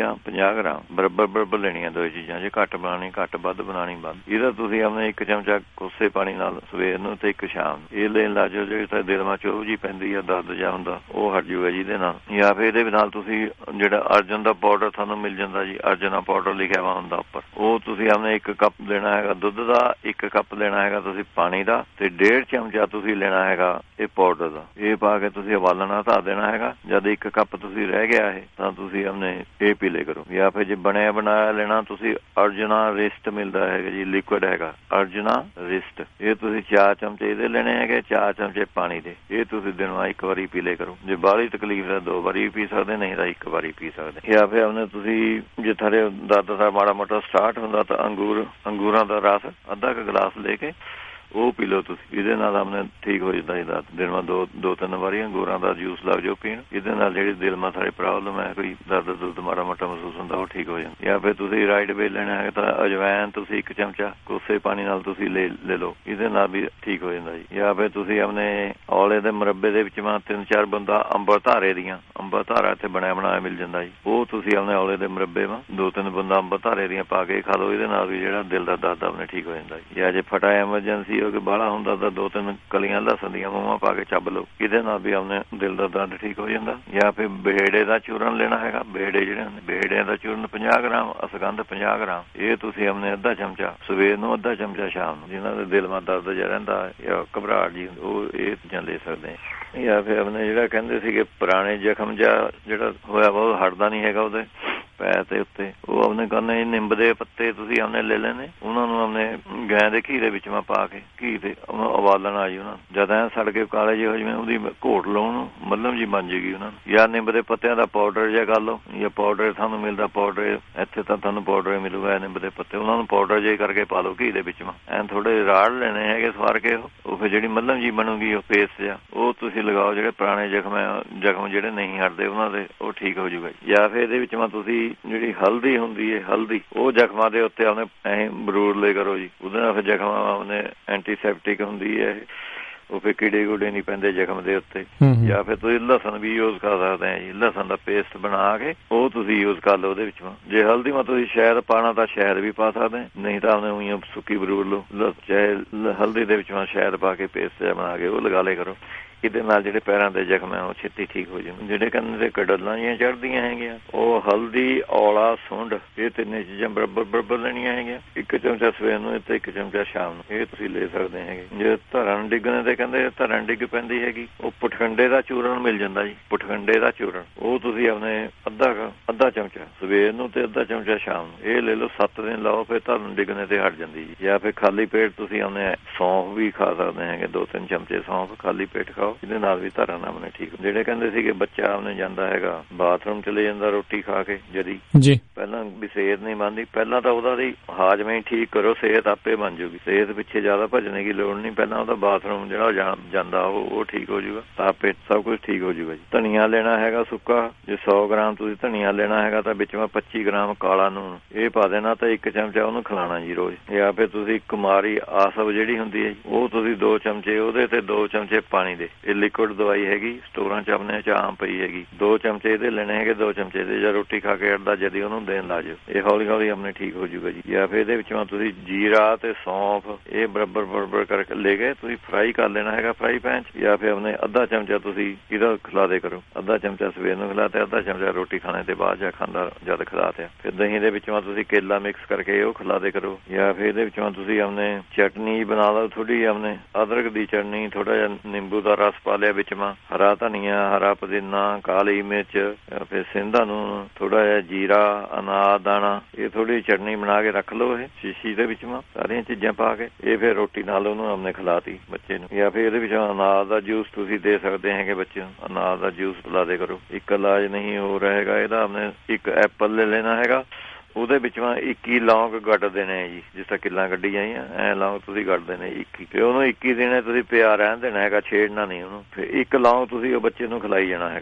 ਪੰਜਾਹ ਗ੍ਰਾਮ ਬਰਾਬਰ ਬਰਾਬਰ ਲੈਣੀਆਂ ਦੋ ਚੀਜ਼ਾਂ। ਜੇ ਘੱਟ ਬਣਾਉਣੀ ਘੱਟ, ਵੱਧ ਬਣਾਉਣੀ ਵੱਧ। ਇਹਦਾ ਤੁਸੀਂ ਆਪਣੇ ਇੱਕ ਚਮਚਾ ਕੋਸੇ ਪਾਣੀ ਨਾਲ ਸਵੇਰ ਨੂੰ ਤੇ ਇੱਕ ਸ਼ਾਮ ਨੂੰ ਇਹ ਲੈਣ ਲੱਗ ਜਾਓ। ਜਿਹੜੀ ਤਾਂ ਦਿਲ ਮਾ ਚੋਭ ਜੀ ਪੈਂਦੀ ਆ, ਦਰਦ ਜਿਹਾ ਹੁੰਦਾ, ਉਹ ਹਟ ਜੂਗਾ ਜੀ ਇਹਦੇ ਨਾਲ। ਜਾਂ ਫਿਰ ਇਹਦੇ ਨਾਲ ਤੁਸੀਂ ਜਿਹੜਾ ਅਰਜਨ ਦਾ ਪਾਊਡਰ ਤੁਹਾਨੂੰ ਮਿਲ ਜਾਂਦਾ ਜੀ, ਅਰਜਨਾ ਪਾਊਡਰ ਲਿਖਿਆ ਵਾ ਹੁੰਦਾ ਉੱਪਰ, ਉਹ ਤੁਸੀਂ ਆਪਣੇ ਇੱਕ ਕੱਪ ਲੈਣਾ ਹੈਗਾ ਦੁੱਧ ਦਾ, ਇੱਕ ਕੱਪ ਲੈਣਾ ਹੈਗਾ ਤੁਸੀਂ ਪਾਣੀ ਦਾ, ਤੇ ਡੇਢ ਚਮਚਾ ਤੁਸੀਂ ਲੈਣਾ ਹੈਗਾ ਇਹ ਪਾਊਡਰ ਦਾ। ਇਹ ਪਾ ਕੇ ਤੁਸੀਂ ਉਬਾਲਣਾ ਧਰ ਦੇਣਾ ਹੈਗਾ। ਜਦ ਇੱਕ ਕੱਪ ਤੁਸੀਂ ਰਹਿ ਗਿਆ ਇਹ ਤਾਂ ਤੁਸੀਂ ਆਪਣੇ ਇਹ ਪੀ ਲੈ ਕਰੋ। ਜਾਂ ਫਿਰ ਜੇ ਬਣਿਆ ਬਣਾਇਆ ਲੈਣਾ ਤੁਸੀਂ ਅਰਜਨਾ ਰਿਸਟ ਮਿਲਦਾ ਹੈਗਾ ਜੀ, ਲਿਕੁਇਡ ਹੈਗਾ ਅਰਜਨਾ ਰਿਸਟ। ਇਹ ਤੁਸੀਂ ਚਾਰ ਚਮਚੇ ਇਹਦੇ ਲੈਣੇ ਹੈਗੇ, ਚਾਰ ਚਮਚੇ ਪਾਣੀ ਦੇ। ਇਹ ਤੁਸੀਂ ਦਿਨ ਬਾਅਦ ਇੱਕ ਵਾਰੀ ਪੀ ਲੈ ਕਰੋ। ਜੇ ਬਾਹਲੀ ਤਕਲੀਫ ਹੈ ਦੋ ਵਾਰੀ ਪੀ ਸਕਦੇ, ਨਹੀਂ ਤਾਂ ਇੱਕ ਵਾਰੀ ਪੀ ਸਕਦੇ। ਜਾਂ ਫਿਰ ਆਪਣੇ ਤੁਸੀਂ ਜੇ ਥੋੜੇ ਦਰਦ ਦਾ ਮਾੜਾ ਮੋਟਾ ਸਟਾਰਟ ਹੁੰਦਾ ਤਾਂ ਅੰਗੂਰ ਅੰਗੂਰਾਂ ਦਾ ਰਸ ਅੱਧਾ ਕੁ ਗਲਾਸ ਲੈ ਕੇ ਉਹ ਪੀ ਲਓ ਤੁਸੀਂ। ਇਹਦੇ ਨਾਲ ਆਪਣੇ ਠੀਕ ਹੋ ਜਾਂਦਾ ਇਹਦਾ ਦਿਨ ਮਾ ਦੋ ਦੋ ਤਿੰਨ ਵਾਰੀ ਅੰਗੂਰਾਂ ਦਾ ਜੂਸ ਲੱਗ ਜਾਓ ਪੀਣ। ਇਹਦੇ ਨਾਲ ਜਿਹੜੀ ਦਿਲ ਮਾ ਸਾਰੇ ਪ੍ਰੋਬਲਮ ਹੈ, ਕੋਈ ਦਰਦ ਦੁਰਦ ਮਾੜਾ ਮੋਟਾ ਮਹਿਸੂਸ ਹੁੰਦਾ, ਉਹ ਠੀਕ ਹੋ ਜਾਂਦਾ। ਜਾਂ ਫਿਰ ਤੁਸੀਂ ਰਾਈਟ ਵੇ ਲੈਣਾ ਹੈ ਤਾਂ ਅਜਵਾਇਨ ਤੁਸੀਂ ਇੱਕ ਚਮਚਾ ਕੋਸੇ ਪਾਣੀ ਨਾਲ ਤੁਸੀਂ ਲੈ ਲੈ ਲਓ, ਇਹਦੇ ਨਾਲ ਵੀ ਠੀਕ ਹੋ ਜਾਂਦਾ ਜੀ। ਜਾਂ ਫਿਰ ਤੁਸੀਂ ਆਪਣੇ ਔਲੇ ਦੇ ਮੁਰੱਬੇ ਦੇ ਵਿੱਚ ਮਾ ਤਿੰਨ ਚਾਰ ਬੂੰਦਾਂ ਅੰਬਰ ਧਾਰੇ ਦੀਆਂ, ਅੰਬਰ ਧਾਰਾ ਇੱਥੇ ਬਣਿਆ ਬਣਾਇਆ ਮਿਲ ਜਾਂਦਾ ਜੀ, ਉਹ ਤੁਸੀਂ ਆਪਣੇ ਔਲੇ ਦੇ ਮੁਰੱਬੇ ਮਾ ਦੋ ਤਿੰਨ ਬੂੰਦਾਂ ਅੰਬਰ ਧਾਰੇ ਦੀਆਂ ਪਾ ਕੇ ਖਾ ਲਓ। ਇਹਦੇ ਨਾਲ ਵੀ ਜਿਹੜਾ ਦਿਲ ਦਾ ਦਰਦ ਆਪਣੇ ਠੀਕ ਹੋ ਜਾਂਦਾ ਜੀ। ਜਾਂ ਜੇ ਫਟਾ ਐਮਰਜੈਂਸੀ ਹੋ ਕੇ ਬਾਹਲਾ ਹੁੰਦਾ ਤਾਂ ਦੋ ਤਿੰਨ ਕਲੀਆਂ ਲਸਣ ਦੀਆਂ ਮੂੰਹਾਂ ਪਾ ਕੇ ਚੱਬ ਲਓ, ਇਹਦੇ ਨਾਲ ਵੀ ਆਪਣੇ ਦਿਲ ਦਾ ਦਰਦ ਠੀਕ ਹੋ ਜਾਂਦਾ। ਜਾਂ ਫਿਰ ਬੇੜੇ ਦਾ ਚੂਰਨ ਲੈਣਾ ਹੈਗਾ, ਬੇੜੇ ਜਿਹੜੇ ਹੁੰਦੇ ਬੇੜਿਆਂ ਦਾ ਚੂਰਨ ਪੰਜਾਹ ਗ੍ਰਾਮ, ਅਸਗੰਧ ਪੰਜਾਹ ਗ੍ਰਾਮ, ਇਹ ਤੁਸੀਂ ਆਪਣੇ ਅੱਧਾ ਚਮਚਾ ਸਵੇਰ ਨੂੰ, ਅੱਧਾ ਚਮਚਾ ਸ਼ਾਮ ਨੂੰ। ਜਿਹਨਾਂ ਦੇ ਦਿਲ ਮਾ ਦਰਦ ਜਿਹਾ ਰਹਿੰਦਾ ਜਾਂ ਘਬਰਾਹਟ ਜੀ ਉਹ ਇਹ ਚੀਜ਼ਾਂ ਲੈ ਸਕਦੇ ਆ। ਜਾਂ ਫਿਰ ਆਪਣੇ ਜਿਹੜਾ ਕਹਿੰਦੇ ਸੀਗੇ ਪੁਰਾਣੇ ਜ਼ਖਮ ਜਿਹਾ ਜਿਹੜਾ ਹੋਇਆ ਵਾ ਉਹ ਹਟਦਾ ਨਹੀਂ ਹੈਗਾ ਉਹਦੇ ਪੈਰ ਦੇ ਉੱਤੇ, ਉਹ ਆਪਣੇ ਕਰਨੇ ਨਿੰਬ ਦੇ ਪੱਤੇ ਤੁਸੀਂ ਆਪਣੇ ਲੈ ਲੈਣੇ, ਉਹਨਾਂ ਨੂੰ ਆਪਣੇ ਗਾਂ ਦੇ ਘੀ ਦੇ ਵਿੱਚ ਮੈਂ ਪਾ ਕੇ ਘੀ ਤੇ ਉਬਾਲਣਾ ਜੀ ਉਹਨਾਂ ਨੂੰ। ਜਦ ਐ ਸੜ ਕੇ ਕਾਲੇ ਜਿਹੇ ਹੋ ਜਿਵੇਂ ਉਹਦੀ ਘੋਟ ਲਾਉਣ ਮੱਲਮ ਜੀ ਬਣ ਜੇਗੀ ਉਹਨਾਂ ਨੂੰ। ਜਾਂ ਨਿੰਬ ਦੇ ਪੱਤਿਆਂ ਦਾ ਪਾਊਡਰ ਜਿਹਾ ਕਰ ਲਓ, ਜਾਂ ਪਾਊਡਰ ਤੁਹਾਨੂੰ ਮਿਲਦਾ ਪਾਊਡਰ ਇੱਥੇ ਤਾਂ ਤੁਹਾਨੂੰ ਪਾਊਡਰ ਮਿਲੂਗਾ ਨਿੰਬ ਦੇ ਪੱਤੇ, ਉਹਨਾਂ ਨੂੰ ਪਾਊਡਰ ਜਿਹੇ ਕਰਕੇ ਪਾ ਲਓ ਘੀ ਦੇ ਵਿੱਚ। ਐਂ ਥੋੜੇ ਰਾੜ ਲੈਣੇ ਹੈਗੇ ਸਵਾਰ ਕੇ, ਉਹ ਫਿਰ ਜਿਹੜੀ ਮੱਲਮ ਜੀ ਬਣੂਗੀ ਉਹ ਪੇਸਟ ਜਿਹਾ ਉਹ ਤੁਸੀਂ ਲਗਾਓ। ਜਿਹੜੇ ਪੁਰਾਣੇ ਜ਼ਖਮ ਜ਼ਖਮ ਜਿਹੜੇ ਨਹੀਂ ਹਟਦੇ ਉਹਨਾਂ ਦੇ ਉਹ ਠੀਕ ਹੋ ਜੂਗਾ। ਜਾਂ ਫਿਰ ਇਹਦੇ ਵਿੱਚ ਮੈਂ ਤੁਸੀਂ ਜਿਹੜੀ ਹਲਦੀ ਹੁੰਦੀ ਹੈ, ਹਲਦੀ ਉਹ ਜ਼ਖਮਾਂ ਦੇ ਉੱਤੇ ਆਪਣੇ ਐਂ ਬਰੂਰ ਲੈ ਕਰੋ ਜੀ, ਉਹਦੇ ਨਾਲ ਫਿਰ ਜ਼ਖਮ ਆਪਣੇ ਐਂਟੀਸੈਪਟਿਕ ਹੁੰਦੀ ਹੈ, ਉਹ ਫਿਰ ਕੀੜੇ ਕੂੜੇ ਨਹੀਂ ਪੈਂਦੇ ਜ਼ਖਮ ਦੇ ਉੱਤੇ। ਜਾਂ ਫਿਰ ਤੁਸੀਂ ਲਸਣ ਵੀ ਯੂਜ਼ ਕਰ ਸਕਦੇ ਆ ਜੀ, ਲਸਣ ਦਾ ਪੇਸਟ ਬਣਾ ਕੇ ਉਹ ਤੁਸੀਂ ਯੂਜ਼ ਕਰ ਲਓ ਉਹਦੇ ਵਿੱਚ। ਜੇ ਹਲਦੀ ਮਾ ਤੁਸੀਂ ਸ਼ਹਿਦ ਪਾਣਾ ਤਾਂ ਸ਼ਹਿਦ ਵੀ ਪਾ ਸਕਦੇ, ਨਹੀਂ ਤਾਂ ਆਪਣੇ ਉਹੀ ਸੁੱਕੀ ਬਰੂਰ ਲਓ, ਚਾਹੇ ਹਲਦੀ ਦੇ ਵਿੱਚ ਸ਼ਹਿਦ ਪਾ ਕੇ ਪੇਸਟ ਜਿਹਾ ਬਣਾ ਕੇ ਉਹ ਲਗਾ ਲਿਆ ਕਰੋ। ਇਹਦੇ ਨਾਲ ਜਿਹੜੇ ਪੈਰਾਂ ਦੇ ਜ਼ਖਮ ਹੈ ਉਹ ਛੇਤੀ ਠੀਕ ਹੋ ਜਾਂਦੇ। ਜਿਹੜੇ ਕੰਨ ਦੇ ਕਡਲਾਂ ਜਿਹੀਆਂ ਚੜ੍ਹਦੀਆਂ ਹੈਗੀਆਂ, ਉਹ ਹਲਦੀ, ਔਲਾ, ਸੁੰਡ, ਇਹ ਤਿੰਨੇ ਚੀਜ਼ਾਂ ਬਰਾਬਰ ਬਰਾਬਰ ਲੈਣੀਆਂ ਹੈਗੀਆਂ। ਇੱਕ ਚਮਚਾ ਸਵੇਰ ਨੂੰ ਤੇ ਇੱਕ ਚਮਚਾ ਸ਼ਾਮ ਨੂੰ, ਇਹ ਤੁਸੀਂ ਲੈ ਸਕਦੇ ਹੈਗੇ। ਜੇ ਧਰਨ ਡਿੱਗਣੇ ਤੇ ਕਹਿੰਦੇ ਧਰਨ ਡਿੱਗ ਪੈਂਦੀ ਹੈਗੀ, ਉਹ ਪੁਟਖੰਡੇ ਦਾ ਚੂਰਨ ਮਿਲ ਜਾਂਦਾ ਜੀ, ਪੁਟਖੰਡੇ ਦਾ ਚੂਰਨ, ਉਹ ਤੁਸੀਂ ਆਪਣੇ ਅੱਧਾ ਅੱਧਾ ਚਮਚਾ ਸਵੇਰ ਨੂੰ ਤੇ ਅੱਧਾ ਚਮਚਾ ਸ਼ਾਮ ਨੂੰ ਇਹ ਲੈ ਲਓ। ਸੱਤ ਦਿਨ ਲਾਓ, ਫਿਰ ਧਰਨ ਡਿੱਗਣੇ ਤੇ ਹਟ ਜਾਂਦੀ ਜੀ। ਜਾਂ ਫਿਰ ਖਾਲੀ ਪੇਟ ਤੁਸੀਂ ਆਪਣੇ ਸੌਂਫ ਵੀ ਖਾ ਸਕਦੇ ਹੈਗੇ, ਦੋ ਤਿੰਨ ਚਮਚੇ ਸੌਂਫ ਖਾਲੀ ਪੇਟ ਖਾਓ, ਇਹਦੇ ਨਾਲ ਵੀ ਧਰਨ ਆਪਣੇ ਠੀਕ। ਜਿਹੜੇ ਕਹਿੰਦੇ ਸੀਗੇ ਬੱਚਾ ਆਪਣੇ ਜਾਂਦਾ ਹੈਗਾ ਬਾਥਰੂਮ ਚਲੇ ਜਾਂਦਾ ਰੋਟੀ ਖਾ ਕੇ, ਜਦੀ ਜੀ ਪਹਿਲਾਂ ਵੀ ਸਿਹਤ ਨਹੀਂ ਬਣਦੀ, ਪਹਿਲਾਂ ਤਾਂ ਉਹਦਾ ਦੀ ਹਾਜ਼ਮੇ ਹੀ ਠੀਕ ਕਰੋ, ਸਿਹਤ ਆਪੇ ਬਣ ਜੂਗੀ। ਸਿਹਤ ਪਿੱਛੇ ਜ਼ਿਆਦਾ ਭੱਜਣੇ ਦੀ ਲੋੜ ਨਹੀਂ, ਪਹਿਲਾਂ ਉਹਦਾ ਬਾਥਰੂਮ ਜਿਹੜਾ ਜਾਂਦਾ ਉਹ ਉਹ ਠੀਕ ਹੋ ਜੂਗਾ, ਤਾਂ ਆਪੇ ਸਭ ਕੁਝ ਠੀਕ ਹੋ ਜੂਗਾ ਜੀ। ਧਨੀਆ ਲੈਣਾ ਹੈਗਾ ਸੁੱਕਾ, ਜੇ ਸੌ ਗ੍ਰਾਮ ਤੁਸੀਂ ਧਨੀਆ ਲੈਣਾ ਹੈਗਾ ਤਾਂ ਵਿੱਚ ਮੈਂ ਪੱਚੀ ਗ੍ਰਾਮ ਕਾਲਾ ਨੂਣ ਇਹ ਪਾ ਦੇਣਾ, ਤਾਂ ਇੱਕ ਚਮਚਾ ਉਹਨੂੰ ਖਿਲਾਣਾ ਜੀ ਰੋਜ਼। ਜਾਂ ਫਿਰ ਤੁਸੀਂ ਕੁਮਾਰੀ ਆਸਵ ਜਿਹੜੀ ਹੁੰਦੀ ਹੈ ਉਹ ਤੁਸੀਂ ਦੋ ਚਮਚੇ ਉਹਦੇ ਤੇ ਦੋ ਚਮਚੇ ਪਾਣੀ ਦੇ, ਇਹ ਲਿਕੁਇਡ ਦਵਾਈ ਹੈਗੀ, ਸਟੋਰਾਂ ਚ ਆਪਣੇ ਚ ਆਮ ਪਈ ਹੈਗੀ, ਦੋ ਚਮਚੇ ਇਹਦੇ ਲੈਣੇ ਹੈਗੇ, ਦੋ ਚਮਚੇ ਇਹਦੇ। ਜਾਂ ਰੋਟੀ ਖਾ ਕੇ ਅੜਦਾ ਜਦੀ ਉਹਨੂੰ ਦੇਣ ਲਾ ਜਾਓ, ਇਹ ਹੌਲੀ ਹੌਲੀ ਆਪਣੇ ਠੀਕ ਹੋ ਜੂਗਾ ਜੀ। ਜਾਂ ਫਿਰ ਇਹਦੇ ਵਿੱਚੋਂ ਤੁਸੀਂ ਜੀਰਾ ਤੇ ਸੌਂਫ ਇਹ ਬਰਾਬਰ ਬਰਾਬਰ ਕਰਕੇ ਲੈ ਕੇ ਤੁਸੀਂ ਫਰਾਈ ਕਰ ਲੈਣਾ ਹੈਗਾ ਫਰਾਈ ਪੈਨ ਚ। ਜਾਂ ਫਿਰ ਆਪਣੇ ਅੱਧਾ ਚਮਚਾ ਤੁਸੀਂ ਇਹਦਾ ਖਿਲਾ ਦੇ ਕਰੋ, ਅੱਧਾ ਚਮਚਾ ਸਵੇਰ ਨੂੰ ਖਿਲਾ ਤੇ ਅੱਧਾ ਚਮਚਾ ਰੋਟੀ ਖਾਣੇ ਦੇ ਬਾਅਦ ਜਾਂ ਖਾਂਦਾ ਜਦ ਖਿਲਾ ਤੇ। ਫਿਰ ਦਹੀਂ ਦੇ ਵਿੱਚੋਂ ਤੁਸੀਂ ਕੇਲਾ ਮਿਕਸ ਕਰਕੇ ਉਹ ਖਿਲਾ ਦੇ ਕਰੋ। ਜਾਂ ਫਿਰ ਇਹਦੇ ਵਿੱਚੋਂ ਤੁਸੀਂ ਆਪਣੇ ਚਟਨੀ ਬਣਾ ਲਓ, ਥੋੜੀ ਆਪਣੇ ਅਦਰਕ ਦੀ ਚਟਨੀ, ਥੋੜਾ ਜਿਹਾ ਨਿੰਬੂ ਦਾ ਰਸ ਪਾ ਲਿਆ ਵਿੱਚ, ਮਾ ਹਰਾ ਧਨੀਆ, ਹਰਾ ਪੁਦੀਨਾ, ਕਾਲੀ ਮਿਰਚ, ਫਿਰ ਸਿੰਧਾ ਨੂਣ, ਥੋੜਾ ਜਿਹਾ ਜੀਰਾ, ਅਨਾਰ ਦਾਣਾ, ਇਹ ਥੋੜੀ ਚਟਨੀ ਬਣਾ ਕੇ ਰੱਖ ਲਓ ਇਹ ਸ਼ੀਸ਼ੀ ਦੇ ਵਿੱਚ, ਮਾ ਸਾਰੀਆਂ ਚੀਜ਼ਾਂ ਪਾ ਕੇ ਇਹ ਫਿਰ ਰੋਟੀ ਨਾਲ ਉਹਨੂੰ ਆਪਣੇ ਖਿਲਾਤੀ ਬੱਚੇ ਨੂੰ। ਜਾਂ ਫਿਰ ਇਹਦੇ ਵਿੱਚ ਅਨਾਰ ਦਾ ਜੂਸ ਤੁਸੀਂ ਦੇ ਸਕਦੇ ਹੈਗੇ ਬੱਚੇ ਨੂੰ, ਅਨਾਰ ਦਾ ਜੂਸ ਪਿਲਾ ਦੇ ਕਰੋ। ਇੱਕ ਇਲਾਜ ਨਹੀਂ ਹੋ ਰਹੇਗਾ ਇਹਦਾ, ਆਪਣੇ ਇੱਕ ਐਪਲ ਲੈ ਲੈਣਾ ਹੈਗਾ, ਉਹਦੇ ਵਿੱਚ ਮੈਂ ਇੱਕੀ ਲੌਂਗ ਗੱਡ ਦੇਣੇ ਜੀ, ਜਿਸ ਤਰ੍ਹਾਂ ਕਿੱਲਾਂ ਕੱਢੀ ਜਾਈਆਂ ਐ ਲੌਂਗ ਤੁਸੀਂ ਗੱਡ ਦੇਣੇ ਇੱਕੀ, ਤੇ ਉਹਨੂੰ ਇੱਕੀ ਦਿਨੇ ਤੁਸੀਂ ਪਿਆ ਰਹਿਣ ਦੇਣਾ ਹੈਗਾ, ਛੇੜਨਾ ਨਹੀਂ ਉਹਨੂੰ। ਫਿਰ ਇੱਕ ਲੌਂਗ ਤੁਸੀਂ ਉਹ ਬੱਚੇ ਨੂੰ ਖਿਲਾਈ ਜਾਣਾ ਹੈਗਾ।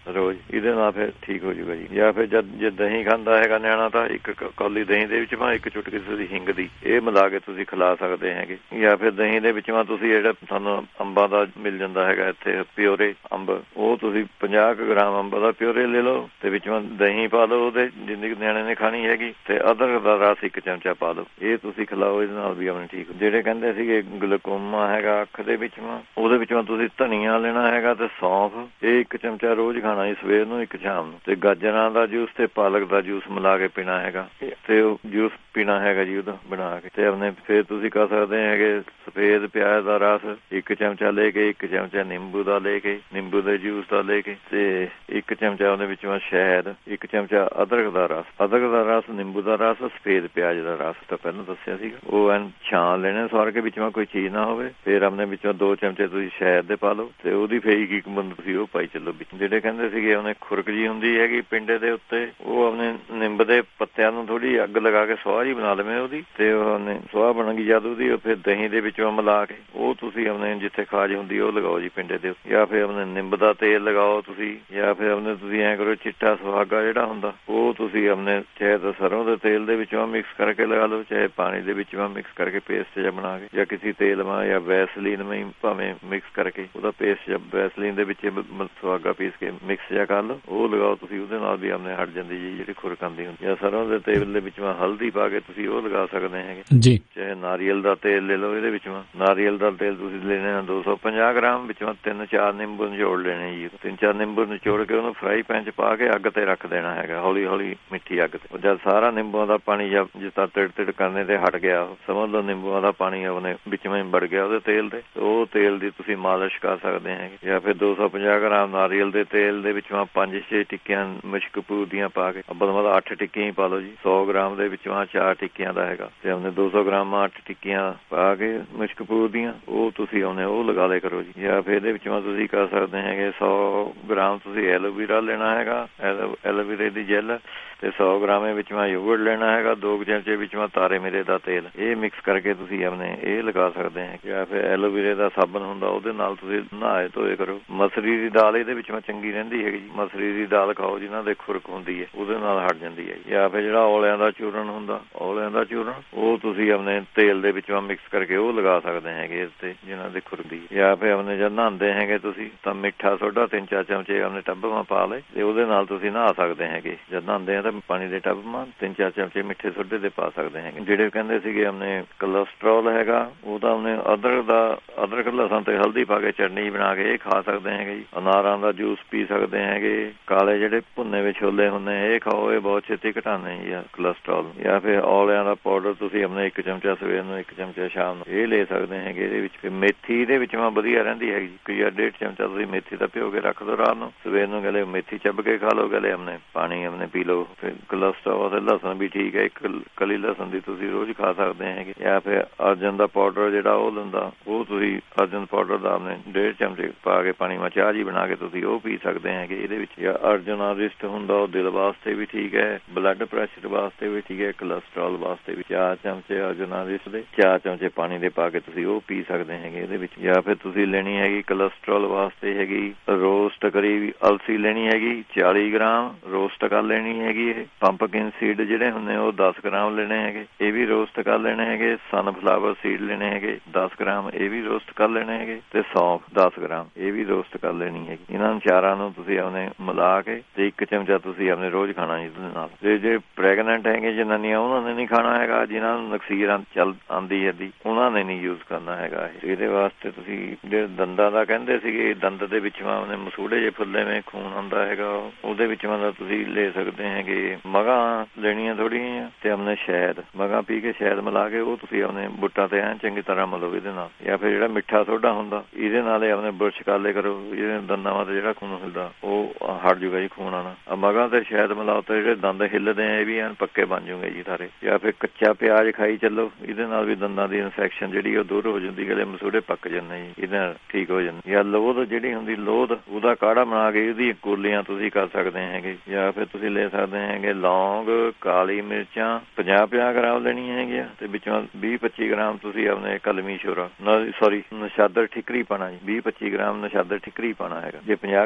ਰੋਜ਼, ਇਹਦੇ ਨਾਲ ਫਿਰ ਠੀਕ ਹੋ ਜੂਗਾ ਜੀ। ਜਾਂ ਫਿਰ ਜਦ ਜੇ ਦਹੀਂ ਖਾਂਦਾ ਹੈਗਾ ਨਿਆਣਾ ਤਾਂ ਇੱਕ ਕੌਲੀ ਦਹੀਂ ਦੇ ਵਿੱਚ ਇੱਕ ਚੁਟਕੀ ਤੁਸੀਂ ਹਿੰਗ ਦੀ ਇਹ ਮਿਲਾ ਕੇ ਤੁਸੀਂ ਖਿਲਾ ਸਕਦੇ ਹੈਗੇ। ਜਾਂ ਫਿਰ ਦਹੀਂ ਦੇ ਵਿੱਚ ਤੁਸੀਂ ਜਿਹੜਾ ਤੁਹਾਨੂੰ ਅੰਬਾਂ ਦਾ ਮਿਲ ਜਾਂਦਾ ਹੈਗਾ ਇੱਥੇ ਪਿਓਰੇ ਅੰਬ, ਉਹ ਤੁਸੀਂ ਪੰਜਾਹ ਕੁ ਗ੍ਰਾਮ ਅੰਬ ਦਾ ਪਿਓਰੇ ਲੈ ਲਓ ਤੇ ਵਿੱਚ ਦਹੀਂ ਪਾ ਲਓ, ਉਹਦੇ ਜਿੰਨੀ ਨਿਆਣੇ ਨੇ ਖਾਣੀ ਹੈਗੀ, ਤੇ ਅਦਰਕ ਦਾ ਰਸ ਇੱਕ ਚਮਚਾ ਪਾ ਲਓ, ਇਹ ਤੁਸੀਂ ਖਿਲਾਓ, ਇਹਦੇ ਨਾਲ ਵੀ ਆਪਣੇ ਠੀਕ। ਜਿਹੜੇ ਕਹਿੰਦੇ ਸੀਗੇ ਗਲੂਕੋਮਾ ਹੈਗਾ ਅੱਖ ਦੇ ਵਿੱਚ, ਉਹਦੇ ਵਿੱਚੋਂ ਤੁਸੀਂ ਧਨੀਆ ਲੈਣਾ ਹੈਗਾ ਤੇ ਸੌਂਫ, ਇਹ ਇੱਕ ਚਮਚਾ ਰੋਜ਼ ਖਾਣਾ ਜੀ, ਸਵੇਰ ਨੂੰ ਇੱਕ ਸ਼ਾਮ ਨੂੰ। ਤੇ ਗਾਜਰਾਂ ਦਾ ਜੂਸ ਤੇ ਪਾਲਕ ਦਾ ਜੂਸ ਮਿਲਾ ਕੇ ਪੀਣਾ ਹੈਗਾ, ਤੇ ਉਹ ਜੂਸ ਪੀਣਾ ਹੈਗਾ ਜੀ ਉਹਦਾ ਬਣਾ ਕੇ। ਤੇ ਆਪਣੇ ਫਿਰ ਤੁਸੀਂ ਕਰ ਸਕਦੇ ਹੈਗੇ ਸਫੇਦ ਪਿਆਜ਼ ਦਾ ਰਸ ਇੱਕ ਚਮਚਾ ਲੈ ਕੇ, ਇੱਕ ਚਮਚਾ ਨਿੰਬੂ ਦਾ ਲੈ ਕੇ, ਨਿੰਬੂ ਦੇ ਜੂਸ ਦਾ ਲੈ ਕੇ, ਤੇ ਇੱਕ ਚਮਚਾ ਉਹਦੇ ਵਿੱਚੋਂ ਸ਼ਹਿਦ, ਇੱਕ ਚਮਚਾ ਅਦਰਕ ਦਾ ਰਸ, ਅਦਰਕ ਦਾ ਰਸ, ਨਿੰਬੂ ਦਾ ਰਸ, ਸਫੇਦ ਪਿਆਜ਼ ਦਾ ਰਸ ਤਾਂ ਪਹਿਲਾਂ ਦੱਸਿਆ ਸੀਗਾ, ਉਹ ਐਨ ਛਾਣ ਲੈਣੇ ਸਵਾਰ ਕੇ, ਵਿੱਚੋਂ ਕੋਈ ਚੀਜ਼ ਨਾ ਹੋਵੇ। ਫਿਰ ਆਪਣੇ ਵਿੱਚੋਂ ਦੋ ਚਮਚੇ ਤੁਸੀਂ ਸ਼ਹਿਦ ਦੇ ਪਾ ਲਓ ਤੇ ਉਹਦੀ ਫੇਰ ਇੱਕ ਬੰਦ ਤੁਸੀਂ ਉਹ ਪਾਈ ਚੱਲੋ ਵਿੱਚ। ਜਿਹੜੇ ਕਹਿੰਦੇ ਸੀਗੇ ਉਹਨੇ ਖੁਰਕ ਜੀ ਹੁੰਦੀ ਹੈਗੀ ਪਿੰਡੇ ਦੇ ਉੱਤੇ, ਉਹ ਆਪਣੇ ਨਿੰਬ ਦੇ ਪੱਤਿਆਂ ਨੂੰ ਥੋੜੀ ਅੱਗ ਲਗਾ ਕੇ ਸੁਆਹ ਜੀ ਬਣਾ ਲਵੇਂ ਉਹਦੀ, ਤੇ ਉਹਨੇ ਸੁਆਹ ਬਣ ਗਈ ਜਦ ਉਹਦੀ, ਉਹ ਫਿਰ ਦਹੀਂ ਦੇ ਵਿੱਚੋਂ ਮਿਲਾ ਕੇ ਉਹ ਤੁਸੀਂ ਆਪਣੇ ਜਿੱਥੇ ਖਾਜ ਹੁੰਦੀ ਉਹ ਲਗਾਓ ਜੀ ਪਿੰਡੇ ਦੇ ਉੱਤੇ। ਜਾਂ ਫਿਰ ਆਪਣੇ ਨਿੰਬ ਦਾ ਤੇਲ ਲਗਾਓ ਤੁਸੀਂ, ਜਾਂ ਫਿਰ ਆਪਣੇ ਤੁਸੀਂ ਐਂ ਕਰੋ ਚਿੱਟਾ ਸੁਹਾਗਾ ਜਿਹੜਾ ਹੁੰਦਾ ਉਹ ਤੁਸੀਂ ਆਪਣੇ ਚਾਹੇ ਤਾਂ ਸਰੋਂ ਦੇ ਤੇਲ ਦੇ ਵਿੱਚੋਂ ਮਿਕਸ ਕਰਕੇ ਲਗਾ ਲਓ, ਚਾਹੇ ਪਾਣੀ ਦੇ ਵਿੱਚੋਂ ਮਿਕਸ ਕਰਕੇ ਪੇਸਟ ਜਿਹਾ ਬਣਾ ਕੇ, ਜਾਂ ਕਿਸੇ ਤੇਲ ਮਾ ਜਾਂ ਵੈਸਲੀਨ ਮਾ ਭਾਵੇਂ ਮਿਕਸ ਕਰਕੇ ਉਹਦਾ ਪੇਸਟ ਜਾਂ ਵੈਸਲੀਨ ਦੇ ਵਿੱਚ ਸੁਹਾਗਾ ਪੀਸ ਕੇ ਮਿਕਸ ਜਿਹਾ ਕਰ ਲਓ, ਉਹ ਲਗਾਓ ਤੁਸੀਂ, ਉਹਦੇ ਨਾਲ ਵੀ ਆਪਣੇ ਹਟ ਜਾਂਦੀ ਜੀ ਜਿਹੜੀ ਖੁਰਕ ਆਉਂਦੀ ਹੁੰਦੀ। ਜਾਂ ਸਰੋਂ ਦੇ ਤੇਲ ਦੇ ਵਿੱਚ ਹਲਦੀ ਪਾ ਕੇ ਤੁਸੀਂ ਉਹ ਲਗਾ ਸਕਦੇ ਹੈਗੇ ਜੀ। ਚਾਹੇ ਨਾਰੀਅਲ ਦਾ ਤੇਲ ਲੈ ਲਓ, ਇਹਦੇ ਵਿੱਚ ਨਾਰੀਅਲ ਦਾ ਤੇਲ ਤੁਸੀਂ ਲੈਣਾ ਦੋ ਸੌ ਪੰਜਾਹ ਗ੍ਰਾਮ, ਵਿੱਚੋਂ ਤਿੰਨ ਚਾਰ ਨਿੰਬੂ ਨਿਚੋੜ ਲੈਣੇ ਜੀ, ਤਿੰਨ ਚਾਰ ਨਿੰਬੂ ਨਿਚੋੜ ਕੇ ਉਹਨੂੰ ਫਰਾਈ ਪੈਨ ਚ ਪਾ ਕੇ ਅੱਗ ਤੇ ਰੱਖ ਦੇਣਾ ਹੈਗਾ, ਹੌਲੀ ਹੌਲੀ ਮਿੱਠੀ ਅੱਗ ਤੇ। ਜਦ ਸਾਰਾ ਨਿੰਬੂਆਂ ਦਾ ਪਾਣੀ ਜਾਂ ਜਿਸ ਤਰ੍ਹਾਂ ਤਿੜ ਤਿੜ ਕਰਨੇ ਤੇ ਹਟ ਗਿਆ, ਸਮਝ ਲਓ ਨਿੰਬੂਆਂ ਦਾ ਪਾਣੀ ਆਪਣੇ ਵਿੱਚ ਮੈਂ ਵੜ ਗਿਆ ਉਹਦੇ ਤੇਲ ਤੇ, ਉਹ ਤੇਲ ਦੀ ਤੁਸੀਂ ਮਾਲਿਸ਼ ਕਰ ਸਕਦੇ ਹੈਗੇ। ਜਾਂ ਫਿਰ ਦੋ ਸੌ ਪੰਜਾਹ ਗ੍ਰਾਮ ਨਾਰੀਅਲ ਦੇ ਤੇਲ ਦੇ ਵਿੱਚੋਂ ਪੰਜ ਛੇ ਟਿੱਕੀਆਂ ਮੁਸ਼ਕ ਦੀਆਂ ਪਾ ਕੇ, ਮਤਲਬ ਅੱਠ ਟਿੱਕੀਆਂ ਹੀ ਪਾ ਲਓ ਜੀ, ਸੌ ਗ੍ਰਾਮ ਦੇ ਵਿੱਚੋਂ ਚਾਰ ਟਿੱਕੀਆਂ ਦਾ ਹੈਗਾ, ਤੇ ਉਹਨੇ ਦੋ ਸੌ ਗ੍ਰਾਮ ਅੱਠ ਟਿੱਕੀਆਂ ਪਾ ਕੇ ਮੁਸ਼ਕਪੂਰ ਦੀਆਂ ਉਹ ਤੁਸੀਂ ਉਹਨੇ ਉਹ ਲਗਾ ਲਿਆ ਕਰੋ ਜੀ। ਜਾਂ ਫਿਰ ਇਹਦੇ ਵਿੱਚੋਂ ਤੁਸੀਂ ਕਰ ਸਕਦੇ ਹੈਗੇ ਸੌ ਗ੍ਰਾਮ ਤੁਸੀਂ ਐਲੋਵੀਰਾ ਲੈਣਾ ਹੈਗਾ, ਐਲੋਵੀਰੇ ਦੀ ਜੈਲ, ਤੇ ਸੌ ਗ੍ਰਾਮ ਵਿੱਚ ਯੋਗਰਟ ਲੈਣਾ ਹੈਗਾ, ਦੋ ਚਮਚੇ ਵਿੱਚ ਤਾਰੇ ਮੇਰੇ ਦਾ ਤੇਲ, ਇਹ ਮਿਕਸ ਕਰਕੇ ਤੁਸੀਂ ਆਪਣੇ ਇਹ ਲਗਾ ਸਕਦੇ ਹੈ। ਜਾਂ ਫਿਰ ਐਲੋਵੀਰੇ ਦਾ ਸਾਬਣ ਹੁੰਦਾ ਉਹਦੇ ਨਾਲ ਤੁਸੀਂ ਨਹਾਏ ਧੋਏ ਕਰੋ। ਮਸਰੀ ਦੀ ਦਾਲ ਇਹਦੇ ਵਿੱਚ ਚੰਗੀ ਰਹਿੰਦੀ ਹੈਗੀ ਜੀ, ਮਸਰੀ ਦੀ ਦਾਲ ਖਾਓ ਜਿਹਨਾਂ ਦੇ ਖੁਰਕ ਹੁੰਦੀ ਹੈ, ਉਹਦੇ ਨਾਲ ਹਟ ਜਾਂਦੀ ਹੈ। ਜਾਂ ਫਿਰ ਜਿਹੜਾ ਔਲਿਆਂ ਦਾ ਚੂਰਨ ਹੁੰਦਾ, ਔਲਿਆਂ ਦਾ ਚੂਰਨ ਉਹ ਤੁਸੀਂ ਆਪਣੇ ਤੇਲ ਦੇ ਵਿੱਚੋਂ ਮਿਕਸ ਕਰਕੇ ਉਹ ਲਗਾ ਸਕਦੇ ਹੈਗੇ ਇਸ ਤੇ ਜਿਹਨਾਂ ਦੇ ਖੁਰਦੀ। ਜਾਂ ਫਿਰ ਆਪਣੇ ਜਦ ਨਹਾਉਂਦੇ ਹੈਗੇ ਤੁਸੀਂ ਤਾਂ ਮਿੱਠਾ ਸੋਡਾ ਤਿੰਨ ਚਾਰ ਚਮਚੇ ਆਪਣੇ ਟੱਬ ਮਾ ਪਾ ਲਏ ਤੇ ਉਹਦੇ ਨਾਲ ਤੁਸੀਂ ਨਹਾ ਸਕਦੇ ਹੈਗੇ। ਜਦ ਨਹਾਉਂਦੇ ਆ ਤਾਂ ਪਾਣੀ ਦੇ ਟੱਬ ਮਾ ਤਿੰਨ ਚਾਰ ਚਮਚੇ ਮਿੱਠੇ ਸੋਡੇ ਦੇ ਪਾ ਸਕਦੇ ਹੈਗੇ। ਜਿਹੜੇ ਕਹਿੰਦੇ ਸੀਗੇ ਆਪਣੇ ਕੋਲੈਸਟਰੋਲ ਹੈਗਾ ਉਹਦਾ ਆਪਣੇ ਅਦਰਕ ਦਾ ਅਦਰਕ ਲਸਣ ਤੇ ਹਲਦੀ ਪਾ ਕੇ ਚਟਨੀ ਬਣਾ ਕੇ ਇਹ ਖਾ ਸਕਦੇ ਹੈਗੇ ਜੀ। ਅਨਾਰਾਂ ਦਾ ਜੂਸ ਪੀ ਸਕਦੇ ਹੈਗੇ। ਕਾਲੇ ਜਿਹੜੇ ਭੁੰਨੇ ਵਿੱਚ ਛੋਲੇ ਹੁੰਦੇ ਇਹ ਖਾਓ, ਇਹ ਬਹੁਤ ਛੇਤੀ ਘਟਾਉਂਦੇ ਜੀ ਕੋਲੈਸਟਰੋਲ। ਜਾਂ ਫਿਰ ਔਲਿਆਂ ਦਾ ਪਾਊਡਰ ਤੁਸੀਂ ਆਪਣੇ ਇੱਕ ਚਮਚਾ ਸਵੇਰ ਨੂੰ ਇੱਕ ਚਮਚਾ ਸ਼ਾਮ ਨੂੰ ਇਹ ਲੈ ਸਕਦੇ ਹੈਗੇ। ਇਹਦੇ ਵਿੱਚ ਫਿਰ ਮੇਥੀ ਇਹਦੇ ਵਿੱਚ ਮੈਂ ਵਧੀਆ ਰਹਿੰਦੀ ਹੈਗੀ ਜੀ, ਕੋਈ ਡੇਢ ਚਮਚਾ ਤੁਸੀਂ ਮੇਥੀ ਦਾ ਭਿਓ ਕੇ ਰੱਖ ਦਿਓ ਰਾਤ ਨੂੰ, ਸਵੇਰ ਨੂੰ ਗਲੇ ਮੇਥੀ ਚੱਬ ਕੇ ਖਾ ਲਓ, ਗਲੇ ਆਪਣੇ ਪਾਣੀ ਆਪਣੇ ਪੀ ਲਓ। ਫਿਰ ਕੋਲੈਸਟਰੋਲ ਤੇ ਲਸਣ ਵੀ ਠੀਕ ਹੈ, ਇੱਕ ਕਲੀ ਲਸਣ ਦੀ ਤੁਸੀਂ ਰੋਜ਼ ਖਾ ਸਕਦੇ ਹੈਗੇ। ਜਾਂ ਫਿਰ ਅਰਜਨ ਦਾ ਪਾਊਡਰ ਜਿਹੜਾ ਉਹ ਲੈਂਦਾ ਉਹ ਤੁਸੀਂ ਅਰਜਨ ਪਾਊਡਰ ਦਾ ਆਪਣੇ ਡੇਢ ਚਮਚੇ ਪਾ ਕੇ ਪਾਣੀ ਮਾ ਚਾਹ ਜੀ ਬਣਾ ਕੇ ਤੁਸੀਂ ਉਹ ਪੀ ਸਕਦੇ ਹੈਗੇ ਇਹਦੇ ਵਿੱਚ। ਜਾਂ ਅਰਜਨ ਰਿਸਟ ਹੁੰਦਾ ਉਹ ਦਿਲ ਵਾਸਤੇ ਵੀ ਠੀਕ ਹੈ, ਬਲੱਡ ਪ੍ਰੈਸ਼ਰ ਵਾਸਤੇ ਵੀ ਠੀਕ ਹੈ, ਕੋਲੈਸਟਰੋਲ ਵਾਸਤੇ ਵੀ। ਚਾਰ ਚਮਚੇ ਅਰਜਨ ਰਿਸਟ ਦੇ ਚਾਰ ਚਮਚੇ ਪਾਣੀ ਦੇ ਪਾ ਕੇ ਤੁਸੀਂ ਉਹ ਪੀ ਸਕਦੇ ਹੈਗੇ ਇਹਦੇ ਵਿੱਚ। ਜਾਂ ਫਿਰ ਤੁਸੀਂ ਲੈਣੀ ਹੈਗੀ ਕੋਲੈਸਟਰੋਲ ਵਾਸਤੇ ਹੈਗੀ ਰੋਸਟ ਕਰੀ ਅਲਸੀ ਲੈਣੀ ਹੈਗੀ ਚਾਲੀ ਗ੍ਰਾਮ, ਰੋਸਟ ਕਰ ਲੈਣੀ ਹੈਗੀ। ਇਹ ਪੰਪਕਿਨ ਸੀਡ ਜਿਹੜੇ ਹੁੰਦੇ ਉਹ ਦਸ ਗ੍ਰਾਮ ਲੈਣੇ ਹੈਗੇ, ਇਹ ਵੀ ਰੋਸਟ ਕਰ ਲੈਣੇ ਹੈਗੇ। ਸਨਫਲਾਵਰ ਸੀਡ ਲੈਣੇ ਹੈਗੇ ਦਸ ਗ੍ਰਾਮ, ਇਹ ਵੀ ਰੋਸਟ ਕਰ ਲੈਣੇ ਹੈਗੇ। ਤੇ ਸੌਂਫ ਦਸ ਗ੍ਰਾਮ, ਇਹ ਵੀ ਰੋਸਟ ਕਰ ਲੈਣੀ ਹੈਗੀ। ਇਹਨਾਂ ਨੂੰ ਚਾਰਾਂ ਨੂੰ ਤੁਸੀਂ ਆਪਣੇ ਮਿਲਾ ਕੇ ਤੇ ਇੱਕ ਚਮਚਾ ਤੁਸੀਂ ਆਪਣੇ ਰੋਜ਼ ਖਾਣਾ ਜੀ ਇਹਦੇ ਨਾਲ। ਤੇ ਜੇ ਪ੍ਰੈਗਨੈਂਟ ਹੈਗੇ ਜਨਾਨੀਆਂ ਉਹਨਾਂ ਨੇ ਨਹੀਂ ਖਾਣਾ ਹੈਗਾ, ਜਿਹਨਾਂ ਨੂੰ ਨਕਸੀਰ ਚੱਲ ਆਉਂਦੀ ਹੈ ਦੀ ਉਹਨਾਂ ਨੇ ਨਹੀਂ ਯੂਜ਼ ਕਰਨਾ ਹੈਗਾ ਇਹ। ਇਹਦੇ ਵਾਸਤੇ ਤੁਸੀਂ ਜਿਹੜੇ ਦੰਦਾਂ ਦਾ ਕਹਿੰਦੇ ਸੀਗੇ, ਦੰਦ ਦੇ ਵਿੱਚ ਉਹਨੇ ਮਸੂੜੇ ਜੇ ਫੁੱਲੇ ਵਿੱਚ ਖੂਨ ਆਉਂਦਾ ਹੈਗਾ, ਉਹਦੇ ਵਿੱਚ ਮਤਲਬ ਤੁਸੀਂ ਲੈ ਸਕਦੇ ਹੈਗੇ ਮਗਾਂ ਲੈਣੀਆਂ ਥੋੜ੍ਹੀਆਂ ਤੇ ਆਪਣੇ ਸ਼ਹਿਦ ਮਗਾਂ ਪੀ ਕੇ ਸ਼ਹਿਦ ਮਿਲਾ ਕੇ ਉਹ ਤੁਸੀਂ ਆਪਣੇ ਬੁੱਟਾਂ ਤੇ ਐਨ ਚੰਗੀ ਤਰ੍ਹਾਂ ਮਲੋ ਇਹਦੇ ਨਾਲ। ਜਾਂ ਫਿਰ ਜਿਹੜਾ ਮਿੱਠਾ ਸੋਡਾ ਹੁੰਦਾ ਇਹਦੇ ਨਾਲ ਹੀ ਆਪਣੇ ਬੁਰਸ਼ ਕਰ ਲਿਆ ਕਰੋ, ਇਹਦੇ ਦੰਦਾਂ ਵਾਂ ਤੇ ਜਿਹੜਾ ਖੂਨ ਹੁੰਦਾ ਉਹ ਹਟ ਜੂਗਾ ਜੀ ਖੂਨ ਆਉਣਾ। ਮਗਾਂ ਤੇ ਸ਼ਹਿਦ ਮਿਲਾਓ ਤੇ ਜਿਹੜੇ ਦੰਦ ਹਿੱਲਦੇ ਆ ਇਹ ਵੀ ਐਨ ਪੱਕੇ ਬਣ ਜੂਗੇ ਜੀ ਸਾਰੇ। ਜਾਂ ਫਿਰ ਕੱਚਾ ਪਿਆਜ਼ ਖਾਈ ਚੱਲੋ, ਇਹਦੇ ਨਾਲ ਵੀ ਦੰਦਾਂ ਦੀ ਇਨਫੈਕਸ਼ਨ ਜਿਹੜੀ ਉਹ ਦੂਰ ਹੋ ਜਾਂਦੀ, ਗਲੇ ਮਸੂੜੇ ਪੱਕ ਜਾਂਦੇ ਜੀ, ਇਹਦੇ ਨਾਲ ਠੀਕ ਹੋ ਜਾਂਦੇ। ਜਾਂ ਲੋਧ ਜਿਹੜੀ ਹੁੰਦੀ ਲੋਧ ਉਹਦਾ ਕਾੜਾ ਬਣਾ ਕੇ ਇਹਦੀ ਗੋਲੀਆਂ ਤੁਸੀਂ ਕਰ ਸਕਦੇ ਹੈਗੇ। ਜਾਂ ਫਿਰ ਤੁਸੀਂ ਲੈ ਸਕਦੇ ਹੈਗੇ ਲੌਂਗ, ਕਾਲੀ ਮਿਰਚਾਂ ਪੰਜਾਹ ਪੰਜਾਹ ਗ੍ਰਾਮ ਲੈਣੀਆਂ ਹੈਗੀਆਂ ਤੇ ਵਿੱਚੋਂ ਵੀਹ ਪੱਚੀ ਗ੍ਰਾਮ ਤੁਸੀਂ ਆਪਣੇ ਕਲਮੀ ਸ਼ੋਰਾ ਸੌਰੀ ਨਸ਼ਾਦਰ ਠਿਕਰੀ ਪਾਣਾ ਜੀ, ਵੀਹ ਪੱਚੀ ਗ੍ਰਾਮ ਨਸ਼ਾਦਰ ਠਿਕਰੀ ਪਾਣਾ ਹੈਗਾ। ਜੇ ਪੰਜਾਹ ਗ੍ਰਾਮ ਕਾਲੀ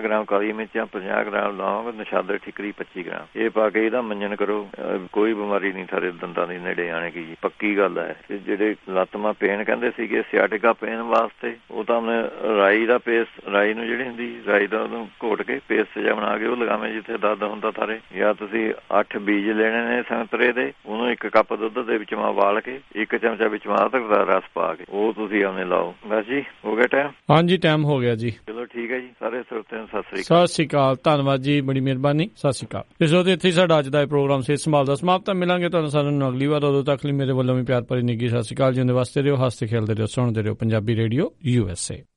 ਹਰੀ ਮਿਰਚਾਂ ਪੰਜਾਹ ਗ੍ਰਾਮ, ਲੌਂਗ, ਨਸ਼ਾਦਰ ਠਿਕਰੀ ਪੱਚੀ ਗ੍ਰਾਮ, ਇਹ ਪਾ ਕੇ ਇਹਦਾ ਮੰਜਨ ਕਰੋ। ਕੋਈ ਬਿਮਾਰੀ ਨਹੀਂ ਥਾਰੇ ਦੰਦਾਂ ਦੀ ਨੇੜੇ ਆਣੇ ਕੀ, ਪੱਕੀ ਗੱਲ ਹੈ। ਜਿਹੜੇ ਲੱਤਮਾਂ ਪੇਨ ਕਹਿੰਦੇ ਸੀਗੇ ਸਿਆਟਿਕਾ ਪੇਨ ਵਾਸਤੇ, ਉਹ ਤਾਂ ਮੈਂ ਰਾਈ ਦਾ ਪੇਸਟ, ਰਾਈ ਨੂੰ ਜਿਹੜੀ ਹੁੰਦੀ ਰਾਈ ਦਾ ਉਹਨੂੰ ਘੋਟ ਕੇ ਪੇਸਟ ਜਿਹਾ ਬਣਾ ਕੇ ਉਹ ਲਗਾਵੇਂ ਜਿੱਥੇ ਦਰਦ ਹੁੰਦਾ ਥਾਰੇ। ਜਾਂ ਤੁਸੀਂ ਅੱਠ ਬੀਜ ਲੈਣੇ ਨੇ ਸੰਤਰੇ ਦੇ, ਉਹਨੂੰ ਇੱਕ ਕੱਪ ਦੁੱਧ ਦੇ ਵਿੱਚ ਉਬਾਲ ਕੇ ਇੱਕ ਚਮਚਾ ਵਿੱਚ ਅਦਰਕ ਦਾ ਰਸ ਪਾ ਕੇ ਉਹ ਤੁਸੀਂ ਆਪਣੇ ਲਾਓ। ਬਸ ਜੀ, ਹੋ ਗਿਆ ਟਾਈਮ? ਹਾਂਜੀ, ਟਾਈਮ ਹੋ ਗਿਆ ਜੀ। ਚਲੋ ਠੀਕ ਹੈ ਜੀ, ਸਾਰੇ ਸਰੋਤਿਆਂ ਨੂੰ ਸਤਿ ਸ੍ਰੀ ਅਕਾਲ। ਸਤਿ ਸ੍ਰੀ ਅਕਾਲ, ਧੰਨਵਾਦ ਜੀ, ਬੜੀ ਮਿਹਰਬਾਨੀ, ਸਤਿ ਸ੍ਰੀ ਅਕਾਲ। ਇਸ ਤੋਂ ਇੱਥੇ ਸਾਡਾ ਅੱਜ ਦਾ ਪ੍ਰੋਗਰਾਮ ਸਿਹਤ ਸੰਭਾਲ ਦਾ ਸਮਾਪਤ। ਮਿਲਾਂਗੇ ਤੁਹਾਨੂੰ ਸਾਰਿਆਂ ਨੂੰ ਅਗਲੀ ਵਾਰ। ਉਦੋਂ ਤੱਕ ਲਈ ਮੇਰੇ ਵੱਲੋਂ ਵੀ ਪਿਆਰ ਭਰੀ ਨਿੱਘੀ ਸਤਿ ਸ੍ਰੀ ਅਕਾਲ। ਜਿਉਂਦੇ ਵਾਸਤੇ ਰਹੋ, ਹੱਸਦੇ ਖੇਡਦੇ ਰਹੋ, ਸੁਣਦੇ ਰਹੋ Punjabi radio U S A.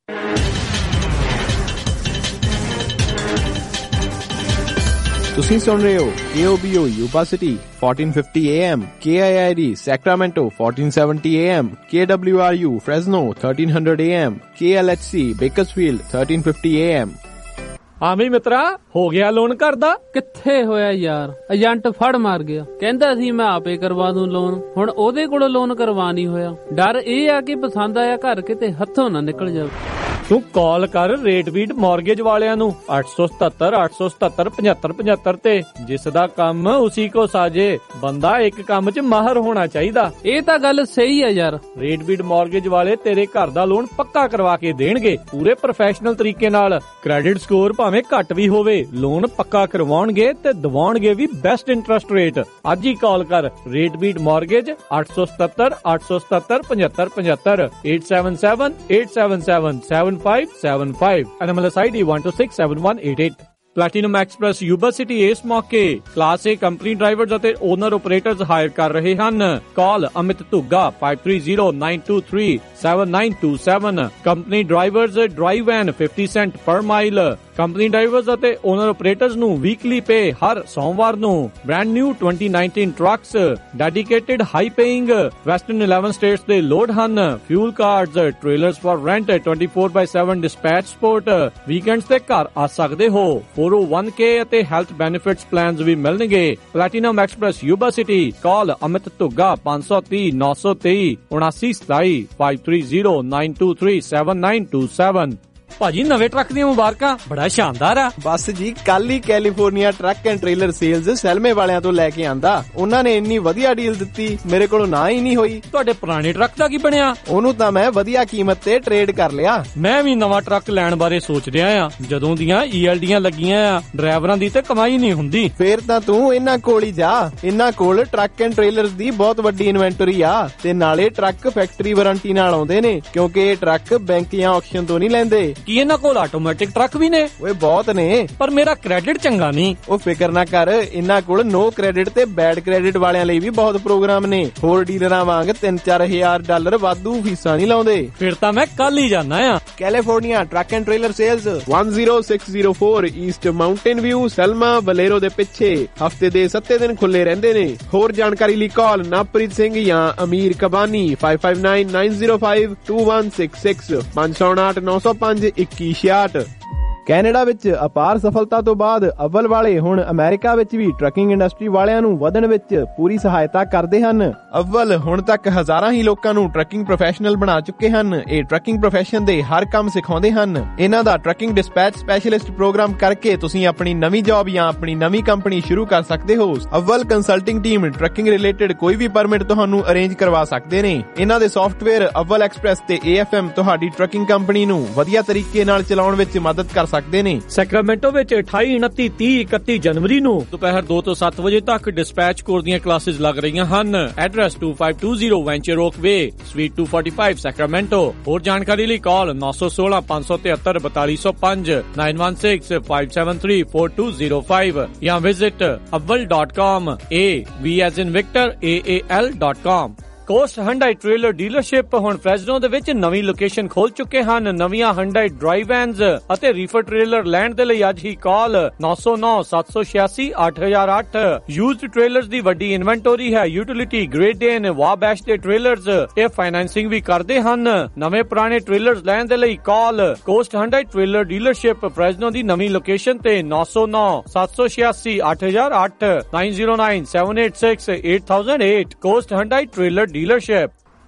ਤੁਸੀਂ ਸੁਣ ਰਹੇ ਹੋ K O B O Yuba City fourteen fifty A M, K I I D Sacramento fourteen seventy A M, K W R U Fresno thirteen hundred A M, K L H C Bakersfield thirteen fifty A M। ਹਾਂ ਵੀ ਮਿੱਤਰਾ, ਹੋ ਗਿਆ ਲੋਨ ਘਰ ਦਾ? ਕਿੱਥੇ ਹੋਇਆ ਯਾਰ, ਏਜੰਟ ਫੜ ਮਾਰ ਗਿਆ। ਕਹਿੰਦਾ ਸੀ ਮੈਂ ਆਪੇ ਕਰਵਾ ਦੂੰ ਲੋਨ, ਹੁਣ ਉਹਦੇ ਕੋਲੋਂ ਲੋਨ ਕਰਵਾ ਨਹੀਂ ਹੋਇਆ। ਡਰ ਇਹ ਆ ਕਿ ਪਸੰਦ ਆਇਆ ਘਰ ਕਿਤੇ ਹੱਥੋਂ ਨਾ ਨਿਕਲ ਜਾਵੇ। ਤੂੰ ਕਾਲ ਕਰ ਰੇਟਬੀਟ ਮਾਰਗੇਜ ਵਾਲਿਆਂ ਨੂੰ ਅੱਠ ਸੌ ਸਤੱਤਰ ਅੱਠ ਸੌ ਸਤੱਤਰ ਪਝੱਤਰ ਪਝੱਤਰ ਤੇ। ਜਿਸ ਦਾ ਕੰਮ ਉਸੀ ਕੋ ਸਾਜੇ, ਬੰਦਾ ਇੱਕ ਕੰਮ 'ਚ ਮਾਹਰ ਹੋਣਾ ਚਾਹੀਦਾ। ਇਹ ਤਾਂ ਗੱਲ ਸਹੀ ਹੈ ਯਾਰ। ਰੇਟਬੀਟ ਮਾਰਗੇਜ ਵਾਲੇ ਤੇਰੇ ਘਰ ਦਾ ਲੋਨ ਪੱਕਾ ਕਰਵਾ ਕੇ ਦੇਣਗੇ ਪੂਰੇ ਪ੍ਰੋਫੈਸ਼ਨਲ ਤਰੀਕੇ ਨਾਲ। ਕ੍ਰੈਡਿਟ ਸਕੋਰ ਭਾਵੇਂ ਘੱਟ ਵੀ ਹੋਵੇ, ਲੋਨ ਪੱਕਾ ਕਰਵਾਉਣਗੇ ਤੇ ਦਿਵਾਉਣਗੇ ਵੀ ਬੈਸਟ ਇੰਟਰਸਟ ਰੇਟ। ਅੱਜ ਹੀ ਕਾਲ ਕਰ ਰੇਟਬੀਟ ਮਾਰਗੇਜ ਅੱਠ ਸੌ ਸਤੱਤਰ ਅੱਠ ਸੌ ਸਤੱਤਰ ਪਝੱਤਰ ਪਝੱਤਰ eight seven seven eight seven seven seven five seven five and M L S I D one two six seven one eight eight। Platinum Express Yuba City ਇਸ ਮੌਕੇ ਕਲਾਸ A ਕੰਪਨੀ ਡਰਾਈਵਰਜ਼ ਅਤੇ ਓਨਰ ਆਪਰੇਟਰਜ਼ ਹਾਇਰ ਕਰ ਰਹੇ ਹਨ। Call Amit Dhugga five three zero nine two three seven nine two seven। Company drivers drive ਐਨ fifty cent per mile। Company drivers ਅਤੇ ਓਨਰ ਆਪਰੇਟਰਜ਼ ਨੂੰ ਵੀਕਲੀ ਪੇ ਹਰ ਸੋਮਵਾਰ ਨੂੰ। Brand new twenty nineteen trucks, dedicated high paying western eleven states ਦੇ ਲੋਡ ਹਨ। Fuel cards, trailers for rent twenty-four by seven dispatch support. Weekends ਤੇ ਘਰ ਆ ਸਕਦੇ ਹੋ। four oh one K ਅਤੇ ਹੈਲਥ ਬੈਨੀਫਿਟਸ ਪਲਾਨਸ ਵੀ ਮਿਲਣਗੇ। Platinum express Yuba City. Call Amit Dhugga five three zero nine two three ਉਨਾਸੀ ਸਤਾਈ five three zero nine two three seven nine two seven। ਭਾਜੀ ਨਵੇਂ ਟਰੱਕ ਦੀਆਂ ਮੁਬਾਰਕਾਂ, ਬੜਾ ਸ਼ਾਨਦਾਰ ਆ। ਬਸ ਜੀ, ਕੱਲ ਹੀ California truck and trailer sales ਸੈਲਮੇ ਵਾਲਿਆਂ ਤੋਂ ਲੈ ਕੇ ਆਂਦਾ। ਉਹਨਾਂ ਨੇ ਇੰਨੀ ਵਧੀਆ ਡੀਲ ਦਿੱਤੀ, ਮੇਰੇ ਕੋਲੋਂ ਨਾ ਹੀ ਨਹੀਂ ਹੋਈ। ਤੁਹਾਡੇ ਪੁਰਾਣੇ ਟਰੱਕ ਦਾ ਕੀ ਬਣਿਆ? ਉਹਨੂੰ ਤਾਂ ਮੈਂ ਵਧੀਆ ਕੀਮਤ ਤੇ ਟ੍ਰੇਡ ਕਰ ਲਿਆ। ਮੈਂ ਵੀ ਨਵਾਂ ਟਰੱਕ ਲੈਣ ਬਾਰੇ ਸੋਚ ਰਿਹਾ ਆ। ਜਦੋਂ ਦੀਆਂ ਈ ਐਲ ਡੀਆਂ ਲੱਗੀਆਂ ਆ, ਡਰਾਈਵਰਾਂ ਦੀ ਤੇ ਕਮਾਈ ਨਹੀਂ ਹੁੰਦੀ। ਫੇਰ ਤਾਂ ਤੂੰ ਇਹਨਾਂ ਕੋਲ ਹੀ ਜਾ। ਇਹਨਾਂ ਕੋਲ ਟਰੱਕ ਐਂਡ ਟ੍ਰੇਲਰਸ ਦੀ ਬਹੁਤ ਵੱਡੀ ਇਨਵੈਂਟਰੀ ਆ ਤੇ ਨਾਲੇ ਟਰੱਕ ਫੈਕਟਰੀ ਵਾਰੰਟੀ ਨਾਲ ਆਉਂਦੇ ਨੇ, ਕਿਉਂਕਿ ਇਹ ਟਰੱਕ ਬੈਂਕ ਜਾਂ ਆਕਸ਼ਨ ਤੋਂ ਨਹੀਂ ਲੈਂਦੇ। ਕੀ ਇਹਨਾਂ ਕੋਲ ਆਟੋਮੈਟਿਕ ਟਰੱਕ ਵੀ ਨੇ? ਓਏ ਬਹੁਤ ਨੇ, ਪਰ ਮੇਰਾ ਕ੍ਰੈਡਿਟ ਚੰਗਾ ਨਹੀਂ। ਉਹ ਫਿਕਰ ਨਾ ਕਰ, ਇਹਨਾਂ ਕੋਲ ਨੋ ਕ੍ਰੈਡਿਟ ਤੇ ਬੈਡ ਕ੍ਰੈਡਿਟ ਵਾਲਿਆਂ ਲਈ ਵੀ ਬਹੁਤ ਪ੍ਰੋਗਰਾਮ ਨੇ। ਹੋਰ ਡੀਲਰਾਂ ਵਾਂਗ ਤਿੰਨ ਚਾਰ ਹਜ਼ਾਰ ਡਾਲਰ ਵਾਧੂ ਫੀਸਾਂ ਨਹੀਂ ਲਾਉਂਦੇ। ਫਿਰ ਤਾਂ ਮੈਂ ਕੱਲ ਹੀ ਜਾਣਾ ਆ। California truck and trailer sales one zero six zero four east mountain view, Selma ਬਲੇਰੋ ਦੇ ਪਿੱਛੇ। ਹਫਤੇ ਦੇ ਸੱਤੇ ਦਿਨ ਖੁੱਲੇ ਰਹਿੰਦੇ ਨੇ। ਹੋਰ ਜਾਣਕਾਰੀ ਲਈ ਕਾਲ ਨਵਪ੍ਰੀਤ ਸਿੰਘ ਜਾਂ Amir Kabani five five nine nine zero five two one six six five zero eight nine zero five twenty-one sixty। Canada ਵਿੱਚ ਅਪਾਰ ਸਫਲਤਾ ਤੋਂ ਬਾਅਦ ਅਵਲ ਵਾਲੇ ਹੁਣ ਅਮਰੀਕਾ ਵਿੱਚ ਵੀ ਟਰੱਕਿੰਗ ਇੰਡਸਟਰੀ ਵਾਲਿਆਂ ਨੂੰ ਵਧਣ ਵਿੱਚ ਪੂਰੀ ਸਹਾਇਤਾ ਕਰਦੇ ਹਨ। ਅਵਲ ਹੁਣ ਤੱਕ ਹਜ਼ਾਰਾਂ ਹੀ ਲੋਕਾਂ ਨੂੰ ਟਰੱਕਿੰਗ ਪ੍ਰੋਫੈਸ਼ਨਲ ਬਣਾ ਚੁੱਕੇ ਹਨ। ਇਹ ਟਰੱਕਿੰਗ ਪ੍ਰੋਫੈਸ਼ਨ ਦੇ ਹਰ ਕੰਮ ਸਿਖਾਉਂਦੇ ਹਨ। ਇਹਨਾਂ ਦਾ ਟਰੱਕਿੰਗ ਡਿਸਪੈਚ ਸਪੈਸ਼ਲਿਸਟ ਪ੍ਰੋਗਰਾਮ ਕਰਕੇ ਤੁਸੀਂ ਆਪਣੀ ਨਵੀਂ ਜੌਬ ਜਾਂ ਆਪਣੀ ਨਵੀਂ ਕੰਪਨੀ ਸ਼ੁਰੂ ਕਰ ਸਕਦੇ ਹੋ। Aval consulting team trucking related ਕੋਈ ਵੀ ਪਰਮਿਟ ਤੁਹਾਨੂੰ ਅਰੇਂਜ ਕਰਵਾ ਸਕਦੇ ਨੇ। ਇਹਨਾਂ ਦੇ ਸੌਫਟਵੇਅਰ ਅਵਲ ਐਕਸਪ੍ਰੈਸ ਤੇ ਏ ਐਫ ਐਮ ਤੁਹਾਡੀ ਟਰੱਕਿੰਗ ਕੰਪਨੀ ਨੂੰ ਵਧੀਆ ਤਰੀਕੇ ਨਾਲ ਚਲਾਉਣ ਵਿੱਚ ਮਦਦ ਕਰ ਸਕਦੇ ਨੇ। ਸੈਕਰਾਮੈਂਟੋ ਵਿੱਚ ਅਠਾਈ ਉਨੱਤੀ ਤੀਹ ਇਕੱਤੀ ਜਨਵਰੀ ਨੂੰ ਦੁਪਹਿਰ ਦੋ ਤੋਂ ਸੱਤ ਵਜੇ ਤੱਕ ਡਿਸਪੈਚ ਕੋਰ ਦੀਆਂ ਕਲਾਸਿਸ ਲੱਗ ਰਹੀਆਂ ਹਨ। Address two five two zero venture oak way, suite two forty-five Sacramento. ਹੋਰ ਜਾਣਕਾਰੀ ਲਈ call nine one six five seven three four four zero five nine one six five seven three four two zero five ਜਾਂ visit aval dot com, A V as in Victor A A L dot com। Coast Hyundai trailer dealership ਹੁਣ ਫ੍ਰੈਜ਼ਨੋ ਦੇ ਵਿੱਚ ਨਵੀਂ ਲੋਕੇਸ਼ਨ ਖੋਲ ਚੁੱਕੇ ਹਨ। ਨਵੀਆਂ ਹੰਡਾਈ ਡਰਾਈਵ ਵੈਨਸ ਅਤੇ ਰੀਫਰ ਟ੍ਰੇਲਰ ਲੈਣ ਦੇ ਲਈ ਅੱਜ ਹੀ call nine zero nine seven six eight eight zero zero eight। Used trailers ਦੀ ਵੱਡੀ ਇਨਵੈਂਟਰੀ ਹੈ। ਯੂਟਿਲਿਟੀ ਗ੍ਰੇਡ ਏਨ ਵਾਬੈਸ਼ ਦੇ ਟ੍ਰੇਲਰਸ ਇਹ ਫਾਈਨੈਂਸਿੰਗ ਵੀ ਕਰਦੇ ਹਨ। ਨਵੇਂ ਪੁਰਾਣੇ ਟ੍ਰੇਲਰਸ ਲੈਣ ਦੇ ਲਈ call coast Hyundai trailer dealership Fresno ਦੀ ਨਵੀਂ ਲੋਕੇਸ਼ਨ ਤੇ nine zero nine seven six eight eight zero zero eight nine zero nine seven eight six eight thousand eight। Coast Hyundai trailer dealership।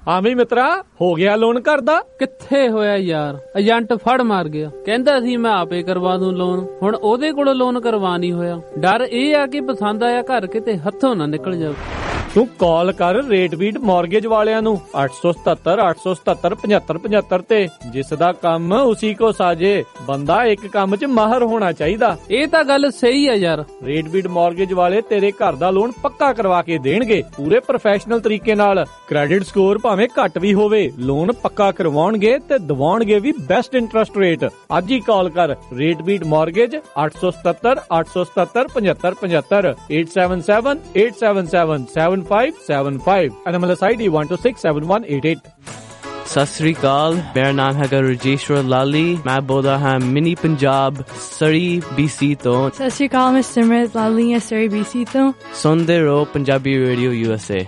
ਹਾਂ ਵੀ ਮਿੱਤਰਾ, ਹੋ ਗਿਆ ਲੋਨ ਘਰ ਦਾ? ਕਿੱਥੇ ਹੋਇਆ ਯਾਰ, ਏਜੰਟ ਫੜ ਮਾਰ ਗਿਆ। ਕਹਿੰਦਾ ਸੀ ਮੈਂ ਆਪੇ ਕਰਵਾ ਦੂੰ ਲੋਨ। ਹੁਣ ਉਹਦੇ ਕੋਲੋਂ ਲੋਨ ਕਰਵਾ ਨਹੀਂ ਹੋਇਆ। ਡਰ ਇਹ ਆ ਕਿ ਪਸੰਦ ਆਇਆ ਘਰ ਕਿਤੇ ਹੱਥੋਂ ਨਾ ਨਿਕਲ ਜਾਵੇ। ਤੂੰ ਕਾਲ ਕਰ ਰੇਟਬੀਟ ਮਾਰਗੇਜ ਵਾਲਿਆਂ ਨੂੰ ਅੱਠ ਸੌ ਸਤੱਤਰ ਅੱਠ ਸੌ ਸਤੱਤਰ ਪਝੱਤਰ ਪਝੱਤਰ ਤੇ। ਜਿਸ ਦਾ ਕੰਮ ਉਸੀ ਕੋ ਸਾਜੇ। ਬੰਦਾ ਇੱਕ ਕੰਮ 'ਚ ਮਾਹਰ ਹੋਣਾ ਚਾਹੀਦਾ। ਇਹ ਤਾਂ ਗੱਲ ਸਹੀ ਹੈ ਯਾਰ। ਰੇਟਬੀਟ ਮਾਰਗੇਜ ਵਾਲੇ ਤੇਰੇ ਘਰ ਦਾ ਲੋਨ ਪੱਕਾ ਕਰਵਾ ਕੇ ਦੇਣਗੇ ਪੂਰੇ ਪ੍ਰੋਫੈਸ਼ਨਲ ਤਰੀਕੇ ਨਾਲ। ਕ੍ਰੈਡਿਟ ਸਕੋਰ ਭਾਵੇਂ ਘੱਟ ਵੀ ਹੋਵੇ, ਲੋਨ ਪੱਕਾ ਕਰਵਾਉਣਗੇ ਤੇ ਦਿਵਾਉਣਗੇ ਵੀ ਬੈਸਟ ਇੰਟਰਸਟ ਰੇਟ। ਅੱਜ ਹੀ ਕਾਲ ਕਰ ਰੇਟਬੀਟ ਮਾਰਗੇਜ ਅੱਠ ਸੌ ਸਤੱਤਰ ਅੱਠ ਸੌ ਸਤੱਤਰ ਪਝੱਤਰ ਪਝੱਤਰ eight seven seven eight seven seven seven five seven five N M L S I D one two six seven one eight eight। Sat Sri ਅਕਾਲ, ਮੇਰਾ ਨਾਮ ਹੈਗਾ ਰਜੇਸ਼ਵਰ ਲਾਲੀ। ਮੈਂ ਬੋਲਦਾ ਹਾਂ ਮਿਨੀ ਪੰਜਾਬ ਸਰੀ ਬੀਸੀ ਤੋਂ। ਸਤਿ ਸ਼੍ਰੀ ਅਕਾਲ, ਮੈਂ ਸਿਮਰਤ ਲਾਲੀ ਹਾਂ ਸਰੀ ਬੀਸੀ ਤੋਂ। ਸੁਣਦੇ ਰਹੋ Punjabi radio U S A.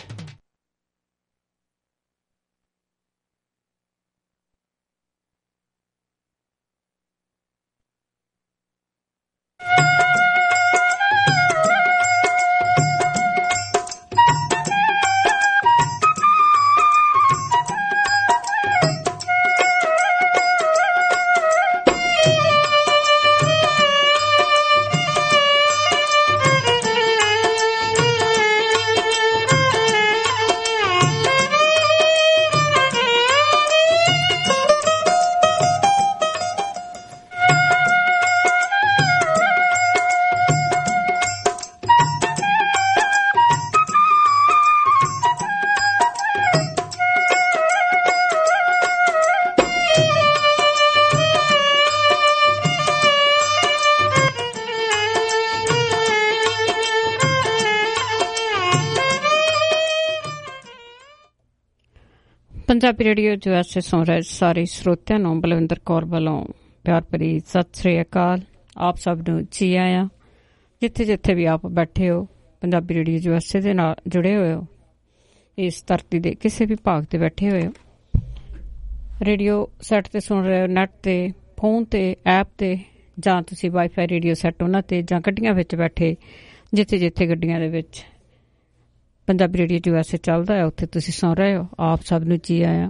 Punjabi radio U S A ਸੁਣ ਰਹੇ ਸਾਰੇ ਸਰੋਤਿਆਂ ਨੂੰ ਬਲਵਿੰਦਰ ਕੌਰ ਵੱਲੋਂ ਪਿਆਰ ਭਰੀ ਸਤਿ ਸ੍ਰੀ ਅਕਾਲ। ਆਪ ਸਭ ਨੂੰ ਜੀ ਆਇਆਂ। ਜਿੱਥੇ ਜਿੱਥੇ ਵੀ ਆਪ ਬੈਠੇ ਹੋ, Punjabi radio U S A ਦੇ ਨਾਲ ਜੁੜੇ ਹੋਏ ਹੋ, ਇਸ ਧਰਤੀ ਦੇ ਕਿਸੇ ਵੀ ਭਾਗ ਤੇ ਬੈਠੇ ਹੋਏ ਹੋ, ਰੇਡੀਓ ਸੈੱਟ ਤੇ ਸੁਣ ਰਹੇ ਹੋ, ਨੈੱਟ ਤੇ, ਫੋਨ ਤੇ, ਐਪ ਤੇ, ਜਾਂ ਤੁਸੀਂ ਵਾਈਫਾਈ ਰੇਡੀਓ ਸੈੱਟ ਉਹਨਾਂ ਤੇ, ਜਾਂ ਗੱਡੀਆਂ ਵਿੱਚ ਬੈਠੇ ਜਿੱਥੇ ਜਿੱਥੇ ਗੱਡੀਆਂ ਦੇ ਵਿੱਚ Punjabi radio U S A ਚੱਲਦਾ ਹੈ ਉੱਥੇ ਤੁਸੀਂ ਸੁਣ ਰਹੇ ਹੋ। ਆਪ ਸਭ ਨੂੰ ਜੀ ਆਇਆਂ।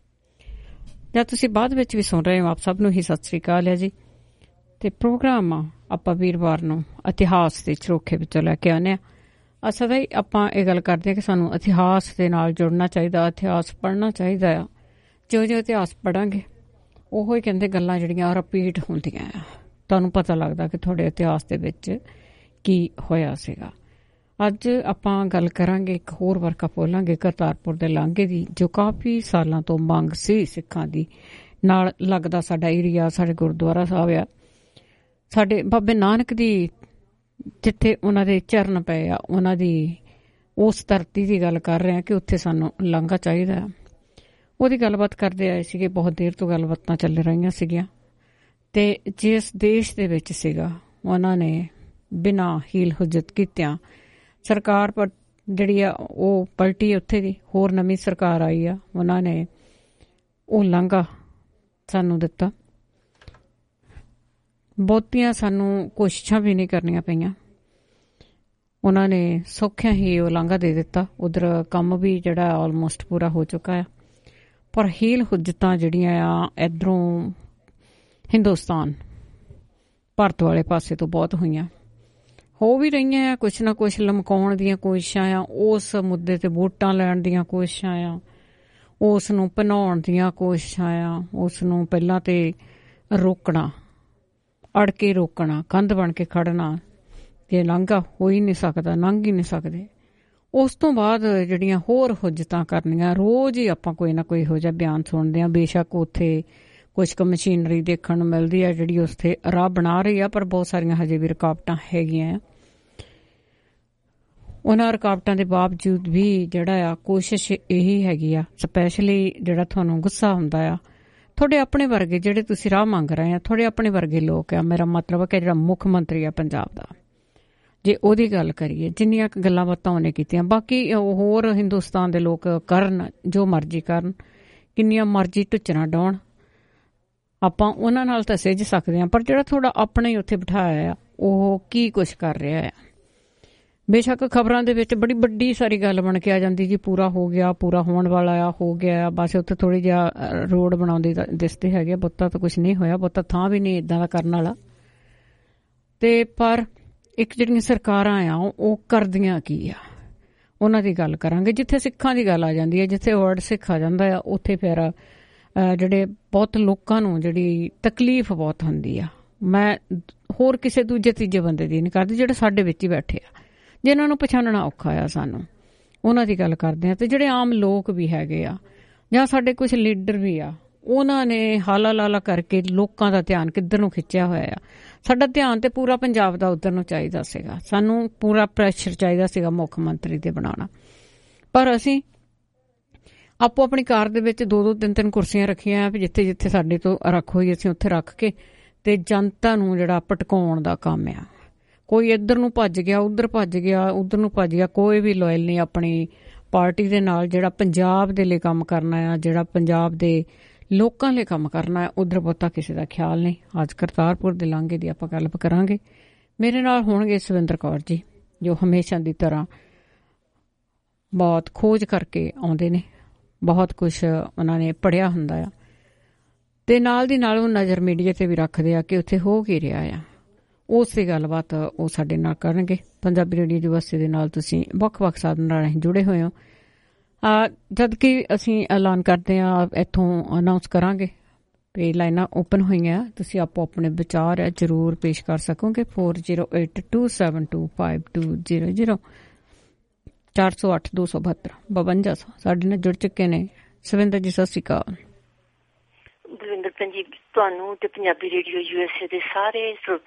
ਜਾਂ ਤੁਸੀਂ ਬਾਅਦ ਵਿੱਚ ਵੀ ਸੁਣ ਰਹੇ ਹੋ, ਆਪ ਸਭ ਨੂੰ ਹੀ ਸਤਿ ਸ੍ਰੀ ਅਕਾਲ ਹੈ ਜੀ। ਤੇ ਪ੍ਰੋਗਰਾਮ ਆਪਾਂ ਵੀਰਵਾਰ ਨੂੰ ਇਤਿਹਾਸ ਦੇ ਝਰੋਖੇ ਵਿੱਚੋਂ ਲੈ ਕੇ ਆਉਂਦੇ ਹਾਂ। ਅਸਲ ਹੀ ਆਪਾਂ ਇਹ ਗੱਲ ਕਰਦੇ ਹਾਂ ਕਿ ਸਾਨੂੰ ਇਤਿਹਾਸ ਦੇ ਨਾਲ ਜੁੜਨਾ ਚਾਹੀਦਾ, ਇਤਿਹਾਸ ਪੜ੍ਹਨਾ ਚਾਹੀਦਾ ਆ। ਜਿਉਂ ਜਿਉਂ ਇਤਿਹਾਸ ਪੜ੍ਹਾਂਗੇ ਉਹੋ ਹੀ ਕਹਿੰਦੇ ਗੱਲਾਂ ਜਿਹੜੀਆਂ ਰਿਪੀਟ ਹੁੰਦੀਆਂ ਆ। ਤੁਹਾਨੂੰ ਪਤਾ ਲੱਗਦਾ ਕਿ ਤੁਹਾਡੇ ਇਤਿਹਾਸ ਦੇ ਵਿੱਚ ਕੀ ਹੋਇਆ ਸੀਗਾ। ਅੱਜ ਆਪਾਂ ਗੱਲ ਕਰਾਂਗੇ, ਇੱਕ ਹੋਰ ਵਰਕਾ ਬੋਲਾਂਗੇ ਕਰਤਾਰਪੁਰ ਦੇ ਲਾਂਘੇ ਦੀ, ਜੋ ਕਾਫੀ ਸਾਲਾਂ ਤੋਂ ਮੰਗ ਸੀ ਸਿੱਖਾਂ ਦੀ। ਨਾਲ ਲੱਗਦਾ ਸਾਡਾ ਏਰੀਆ, ਸਾਡੇ ਗੁਰਦੁਆਰਾ ਸਾਹਿਬ ਆ, ਸਾਡੇ ਬਾਬੇ ਨਾਨਕ ਦੀ ਜਿੱਥੇ ਉਹਨਾਂ ਦੇ ਚਰਨ ਪਏ ਆ, ਉਹਨਾਂ ਦੀ ਉਸ ਧਰਤੀ ਦੀ ਗੱਲ ਕਰ ਰਹੇ ਹਾਂ ਕਿ ਉੱਥੇ ਸਾਨੂੰ ਲਾਂਘਾ ਚਾਹੀਦਾ। ਉਹਦੀ ਗੱਲਬਾਤ ਕਰਦੇ ਆਏ ਸੀਗੇ, ਬਹੁਤ ਦੇਰ ਤੋਂ ਗੱਲਬਾਤਾਂ ਚੱਲ ਰਹੀਆਂ ਸੀਗੀਆਂ। ਤੇ ਜਿਸ ਦੇਸ਼ ਦੇ ਵਿੱਚ ਸੀਗਾ ਉਹਨਾਂ ਨੇ ਬਿਨਾਂ ਹੀਲ ਹੁਜਤ ਕੀਤਿਆਂ ਸਰਕਾਰ ਪਰ ਜਿਹੜੀ ਆ ਉਹ ਪਲਟੀ, ਉੱਥੇ ਦੀ ਹੋਰ ਨਵੀਂ ਸਰਕਾਰ ਆਈ ਆ, ਉਹਨਾਂ ਨੇ ਉਹ ਲਾਂਘਾ ਸਾਨੂੰ ਦਿੱਤਾ। ਬਹੁਤੀਆਂ ਸਾਨੂੰ ਕੋਸ਼ਿਸ਼ਾਂ ਵੀ ਨਹੀਂ ਕਰਨੀਆਂ ਪਈਆਂ, ਉਹਨਾਂ ਨੇ ਸੌਖਿਆਂ ਹੀ ਉਹ ਲਾਂਘਾ ਦੇ ਦਿੱਤਾ। ਉਧਰ ਕੰਮ ਵੀ ਜਿਹੜਾ ਆਲਮੋਸਟ ਪੂਰਾ ਹੋ ਚੁੱਕਾ ਆ, ਪਰ ਹੀਲ ਹੁਜਤਾਂ ਜਿਹੜੀਆਂ ਆ ਇੱਧਰੋਂ ਹਿੰਦੁਸਤਾਨ ਭਾਰਤ ਵਾਲੇ ਪਾਸੇ ਤੋਂ ਬਹੁਤ ਹੋਈਆਂ, ਹੋ ਵੀ ਰਹੀਆਂ ਆ। ਕੁਛ ਨਾ ਕੁਛ ਲਮਕਾਉਣ ਦੀਆਂ ਕੋਸ਼ਿਸ਼ਾਂ ਆ, ਉਸ ਮੁੱਦੇ ਤੇ ਵੋਟਾਂ ਲੈਣ ਦੀਆਂ ਕੋਸ਼ਿਸ਼ਾਂ ਆ, ਉਸ ਨੂੰ ਭਨਾਉਣ ਦੀਆਂ ਕੋਸ਼ਿਸ਼ਾਂ ਆ, ਉਸ ਨੂੰ ਪਹਿਲਾਂ ਤੇ ਰੋਕਣਾ, ਅੜ ਕੇ ਰੋਕਣਾ, ਕੰਧ ਬਣ ਕੇ ਖੜਨਾ ਕਿ ਲਾਂਘਾ ਹੋ ਹੀ ਨਹੀਂ ਸਕਦਾ, ਲੰਘ ਹੀ ਨਹੀਂ ਸਕਦੇ। ਉਸ ਤੋਂ ਬਾਅਦ ਜਿਹੜੀਆਂ ਹੋਰ ਹੁਜਤਾਂ ਕਰਨੀਆਂ, ਰੋਜ਼ ਹੀ ਆਪਾਂ ਕੋਈ ਨਾ ਕੋਈ ਇਹੋ ਜਿਹਾ ਬਿਆਨ ਸੁਣਦੇ ਹਾਂ। ਬੇਸ਼ੱਕ ਉੱਥੇ ਕੁਛ ਕੁ ਮਸ਼ੀਨਰੀ ਦੇਖਣ ਨੂੰ ਮਿਲਦੀ ਹੈ ਜਿਹੜੀ ਉੱਥੇ ਰਾਹ ਬਣਾ ਰਹੀ ਆ, ਪਰ ਬਹੁਤ ਸਾਰੀਆਂ ਹਜੇ ਵੀ ਰੁਕਾਵਟਾਂ ਹੈਗੀਆਂ। ਉਹਨਾਂ ਰੁਕਾਵਟਾਂ ਦੇ ਬਾਵਜੂਦ ਵੀ ਜਿਹੜਾ ਆ ਕੋਸ਼ਿਸ਼ ਇਹੀ ਹੈਗੀ ਆ, ਸਪੈਸ਼ਲੀ ਜਿਹੜਾ ਤੁਹਾਨੂੰ ਗੁੱਸਾ ਹੁੰਦਾ ਆ, ਤੁਹਾਡੇ ਆਪਣੇ ਵਰਗੇ ਜਿਹੜੇ ਤੁਸੀਂ ਰਾਹ ਮੰਗ ਰਹੇ ਆ, ਤੁਹਾਡੇ ਆਪਣੇ ਵਰਗੇ ਲੋਕ ਆ, ਮੇਰਾ ਮਤਲਬ ਹੈ ਕਿ ਜਿਹੜਾ ਮੁੱਖ ਮੰਤਰੀ ਆ ਪੰਜਾਬ ਦਾ, ਜੇ ਉਹਦੀ ਗੱਲ ਕਰੀਏ, ਜਿੰਨੀਆਂ ਕੁ ਗੱਲਾਂ ਬਾਤਾਂ ਉਹਨੇ ਕੀਤੀਆਂ, ਬਾਕੀ ਹੋਰ ਹਿੰਦੁਸਤਾਨ ਦੇ ਲੋਕ ਕਰਨ ਜੋ ਮਰਜ਼ੀ ਕਰਨ, ਕਿੰਨੀਆਂ ਮਰਜ਼ੀ ਢੁੱਚਣਾ ਡਾਉਣ, ਆਪਾਂ ਉਹਨਾਂ ਨਾਲ ਤਾਂ ਸਿੱਝ ਸਕਦੇ ਹਾਂ। ਪਰ ਜਿਹੜਾ ਤੁਹਾਡਾ ਆਪਣਾ ਹੀ ਉੱਥੇ ਬਿਠਾਇਆ ਆ, ਉਹ ਕੀ ਕੁਛ ਕਰ ਰਿਹਾ ਆ, ਬੇਸ਼ੱਕ ਖਬਰਾਂ ਦੇ ਵਿੱਚ ਬੜੀ ਵੱਡੀ ਸਾਰੀ ਗੱਲ ਬਣ ਕੇ ਆ ਜਾਂਦੀ ਜੀ, ਪੂਰਾ ਹੋ ਗਿਆ, ਪੂਰਾ ਹੋਣ ਵਾਲਾ ਆ, ਹੋ ਗਿਆ, ਬਸ ਉੱਥੇ ਥੋੜੀ ਜਿਹਾ ਰੋਡ ਬਣਾਉਂਦੇ ਦਿਸਦੇ ਹੈਗੇ, ਬਹੁਤਾ ਤਾਂ ਕੁਛ ਨਹੀਂ ਹੋਇਆ, ਬਹੁਤਾ ਥਾਂ ਵੀ ਨਹੀਂ ਇਦਾਂ ਦਾ ਕਰਨ ਵਾਲਾ। ਤੇ ਪਰ ਇੱਕ ਜਿਹੜੀਆਂ ਸਰਕਾਰਾਂ ਆ ਉਹ ਕਰਦੀਆਂ ਕੀ ਆ, ਉਹਨਾਂ ਦੀ ਗੱਲ ਕਰਾਂਗੇ। ਜਿੱਥੇ ਸਿੱਖਾਂ ਦੀ ਗੱਲ ਆ ਜਾਂਦੀ ਹੈ, ਜਿੱਥੇ ਵਰਡ ਸਿੱਖ ਆ ਜਾਂਦਾ ਆ, ਉੱਥੇ ਫਿਰ ਜਿਹੜੇ ਬਹੁਤ ਲੋਕਾਂ ਨੂੰ ਜਿਹੜੀ ਤਕਲੀਫ ਬਹੁਤ ਹੁੰਦੀ ਆ। ਮੈਂ ਹੋਰ ਕਿਸੇ ਦੂਜੇ ਤੀਜੇ ਬੰਦੇ ਦੀ ਨਹੀਂ ਕਰਦੀ, ਜਿਹੜੇ ਸਾਡੇ ਵਿੱਚ ਹੀ ਬੈਠੇ ਆ, ਜਿਨ੍ਹਾਂ ਨੂੰ ਪਛਾਣਨਾ ਔਖਾ ਆ ਸਾਨੂੰ, ਉਹਨਾਂ ਦੀ ਗੱਲ ਕਰਦੇ ਆ। ਤੇ ਜਿਹੜੇ ਆਮ ਲੋਕ ਵੀ ਹੈਗੇ ਆ ਜਾਂ ਸਾਡੇ ਕੁਝ ਲੀਡਰ ਵੀ ਆ, ਉਹਨਾਂ ਨੇ ਹਾਲਾ ਲਾਲਾ ਕਰਕੇ ਲੋਕਾਂ ਦਾ ਧਿਆਨ ਕਿੱਧਰ ਨੂੰ ਖਿੱਚਿਆ ਹੋਇਆ ਆ। ਸਾਡਾ ਧਿਆਨ ਤੇ ਪੂਰਾ ਪੰਜਾਬ ਦਾ ਉੱਧਰ ਨੂੰ ਚਾਹੀਦਾ ਸੀਗਾ, ਸਾਨੂੰ ਪੂਰਾ ਪ੍ਰੈਸ਼ਰ ਚਾਹੀਦਾ ਸੀਗਾ ਮੁੱਖ ਮੰਤਰੀ ਤੇ ਬਣਾਉਣਾ, ਪਰ ਅਸੀਂ ਆਪੋ ਆਪਣੀ ਕਾਰ ਦੇ ਵਿੱਚ ਦੋ ਦੋ ਤਿੰਨ ਤਿੰਨ ਕੁਰਸੀਆਂ ਰੱਖੀਆਂ, ਜਿੱਥੇ ਜਿੱਥੇ ਸਾਡੇ ਤੋਂ ਰੱਖ ਹੋਈ ਅਸੀਂ ਉੱਥੇ ਰੱਖ ਕੇ ਤੇ ਜਨਤਾ ਨੂੰ ਜਿਹੜਾ ਭਟਕਾਉਣ ਦਾ ਕੰਮ ਆ। ਕੋਈ ਇੱਧਰ ਨੂੰ ਭੱਜ ਗਿਆ, ਉੱਧਰ ਭੱਜ ਗਿਆ, ਉੱਧਰ ਨੂੰ ਭੱਜ ਗਿਆ, ਕੋਈ ਵੀ ਲੋਇਲ ਨਹੀਂ ਆਪਣੀ ਪਾਰਟੀ ਦੇ ਨਾਲ। ਜਿਹੜਾ ਪੰਜਾਬ ਦੇ ਲਈ ਕੰਮ ਕਰਨਾ ਆ, ਜਿਹੜਾ ਪੰਜਾਬ ਦੇ ਲੋਕਾਂ ਲਈ ਕੰਮ ਕਰਨਾ ਹੈ, ਉੱਧਰ ਬਹੁਤਾ ਕਿਸੇ ਦਾ ਖਿਆਲ ਨਹੀਂ। ਅੱਜ ਕਰਤਾਰਪੁਰ ਦੇ ਲਾਂਘੇ ਦੀ ਆਪਾਂ ਗੱਲ ਕਰਾਂਗੇ। ਮੇਰੇ ਨਾਲ ਹੋਣਗੇ ਸਵਿੰਦਰ ਕੌਰ ਜੀ, ਜੋ ਹਮੇਸ਼ਾ ਦੀ ਤਰ੍ਹਾਂ ਬਹੁਤ ਖੋਜ ਕਰਕੇ ਆਉਂਦੇ ਨੇ, ਬਹੁਤ ਕੁਛ ਉਹਨਾਂ ਨੇ ਪੜ੍ਹਿਆ ਹੁੰਦਾ ਆ, ਤੇ ਨਾਲ ਦੀ ਨਾਲ ਉਹ ਨਜ਼ਰ ਮੀਡੀਆ ਤੇ ਵੀ ਰੱਖਦੇ ਆ ਕਿ ਉੱਥੇ ਹੋ ਕੀ ਰਿਹਾ ਆ। ਉਸ ਦੀ ਗੱਲਬਾਤ ਉਹ ਸਾਡੇ ਨਾਲ ਕਰਨਗੇ। ਪੰਜਾਬੀ ਰੇਡੀਓ ਯੂਨੀਵਰਸਿਟੀ ਦੇ ਨਾਲ ਤੁਸੀਂ ਵੱਖ ਵੱਖ ਸਾਧਨ ਨਾਲ ਜੁੜੇ ਹੋਏ ਹੋ। ਜਦ ਕਿ ਅਸੀਂ ਐਲਾਨ ਕਰਦੇ ਹਾਂ, ਇੱਥੋਂ ਅਨਾਊਂਸ ਕਰਾਂਗੇ ਵੀ ਲਾਈਨਾਂ ਓਪਨ ਹੋਈਆਂ, ਤੁਸੀਂ ਆਪੋ ਆਪਣੇ ਵਿਚਾਰ ਹੈ ਜ਼ਰੂਰ ਪੇਸ਼ ਕਰ ਸਕੋਗੇ। Four zero eight two seven two five two zero zero ਚਾਰ ਸੌ ਅੱਠ ਦੋ ਸੌ ਬਹੱਤਰ ਬਵੰਜਾ ਸੌ ਸਾਡੇ ਨਾਲ ਜੁੜ ਚੁੱਕੇ ਨੇ। ਸਵਿੰਦਰ ਜੀ, ਸਤਿ ਸ਼੍ਰੀ ਅਕਾਲ। ਬਲਵਿੰਦਰ ਭੈਣ ਜੀ, ਤੁਹਾਨੂੰ ਤੇ Punjabi radio U S A ਦੇ ਸਾਰੇ ਸਰੋਤਿਆਂ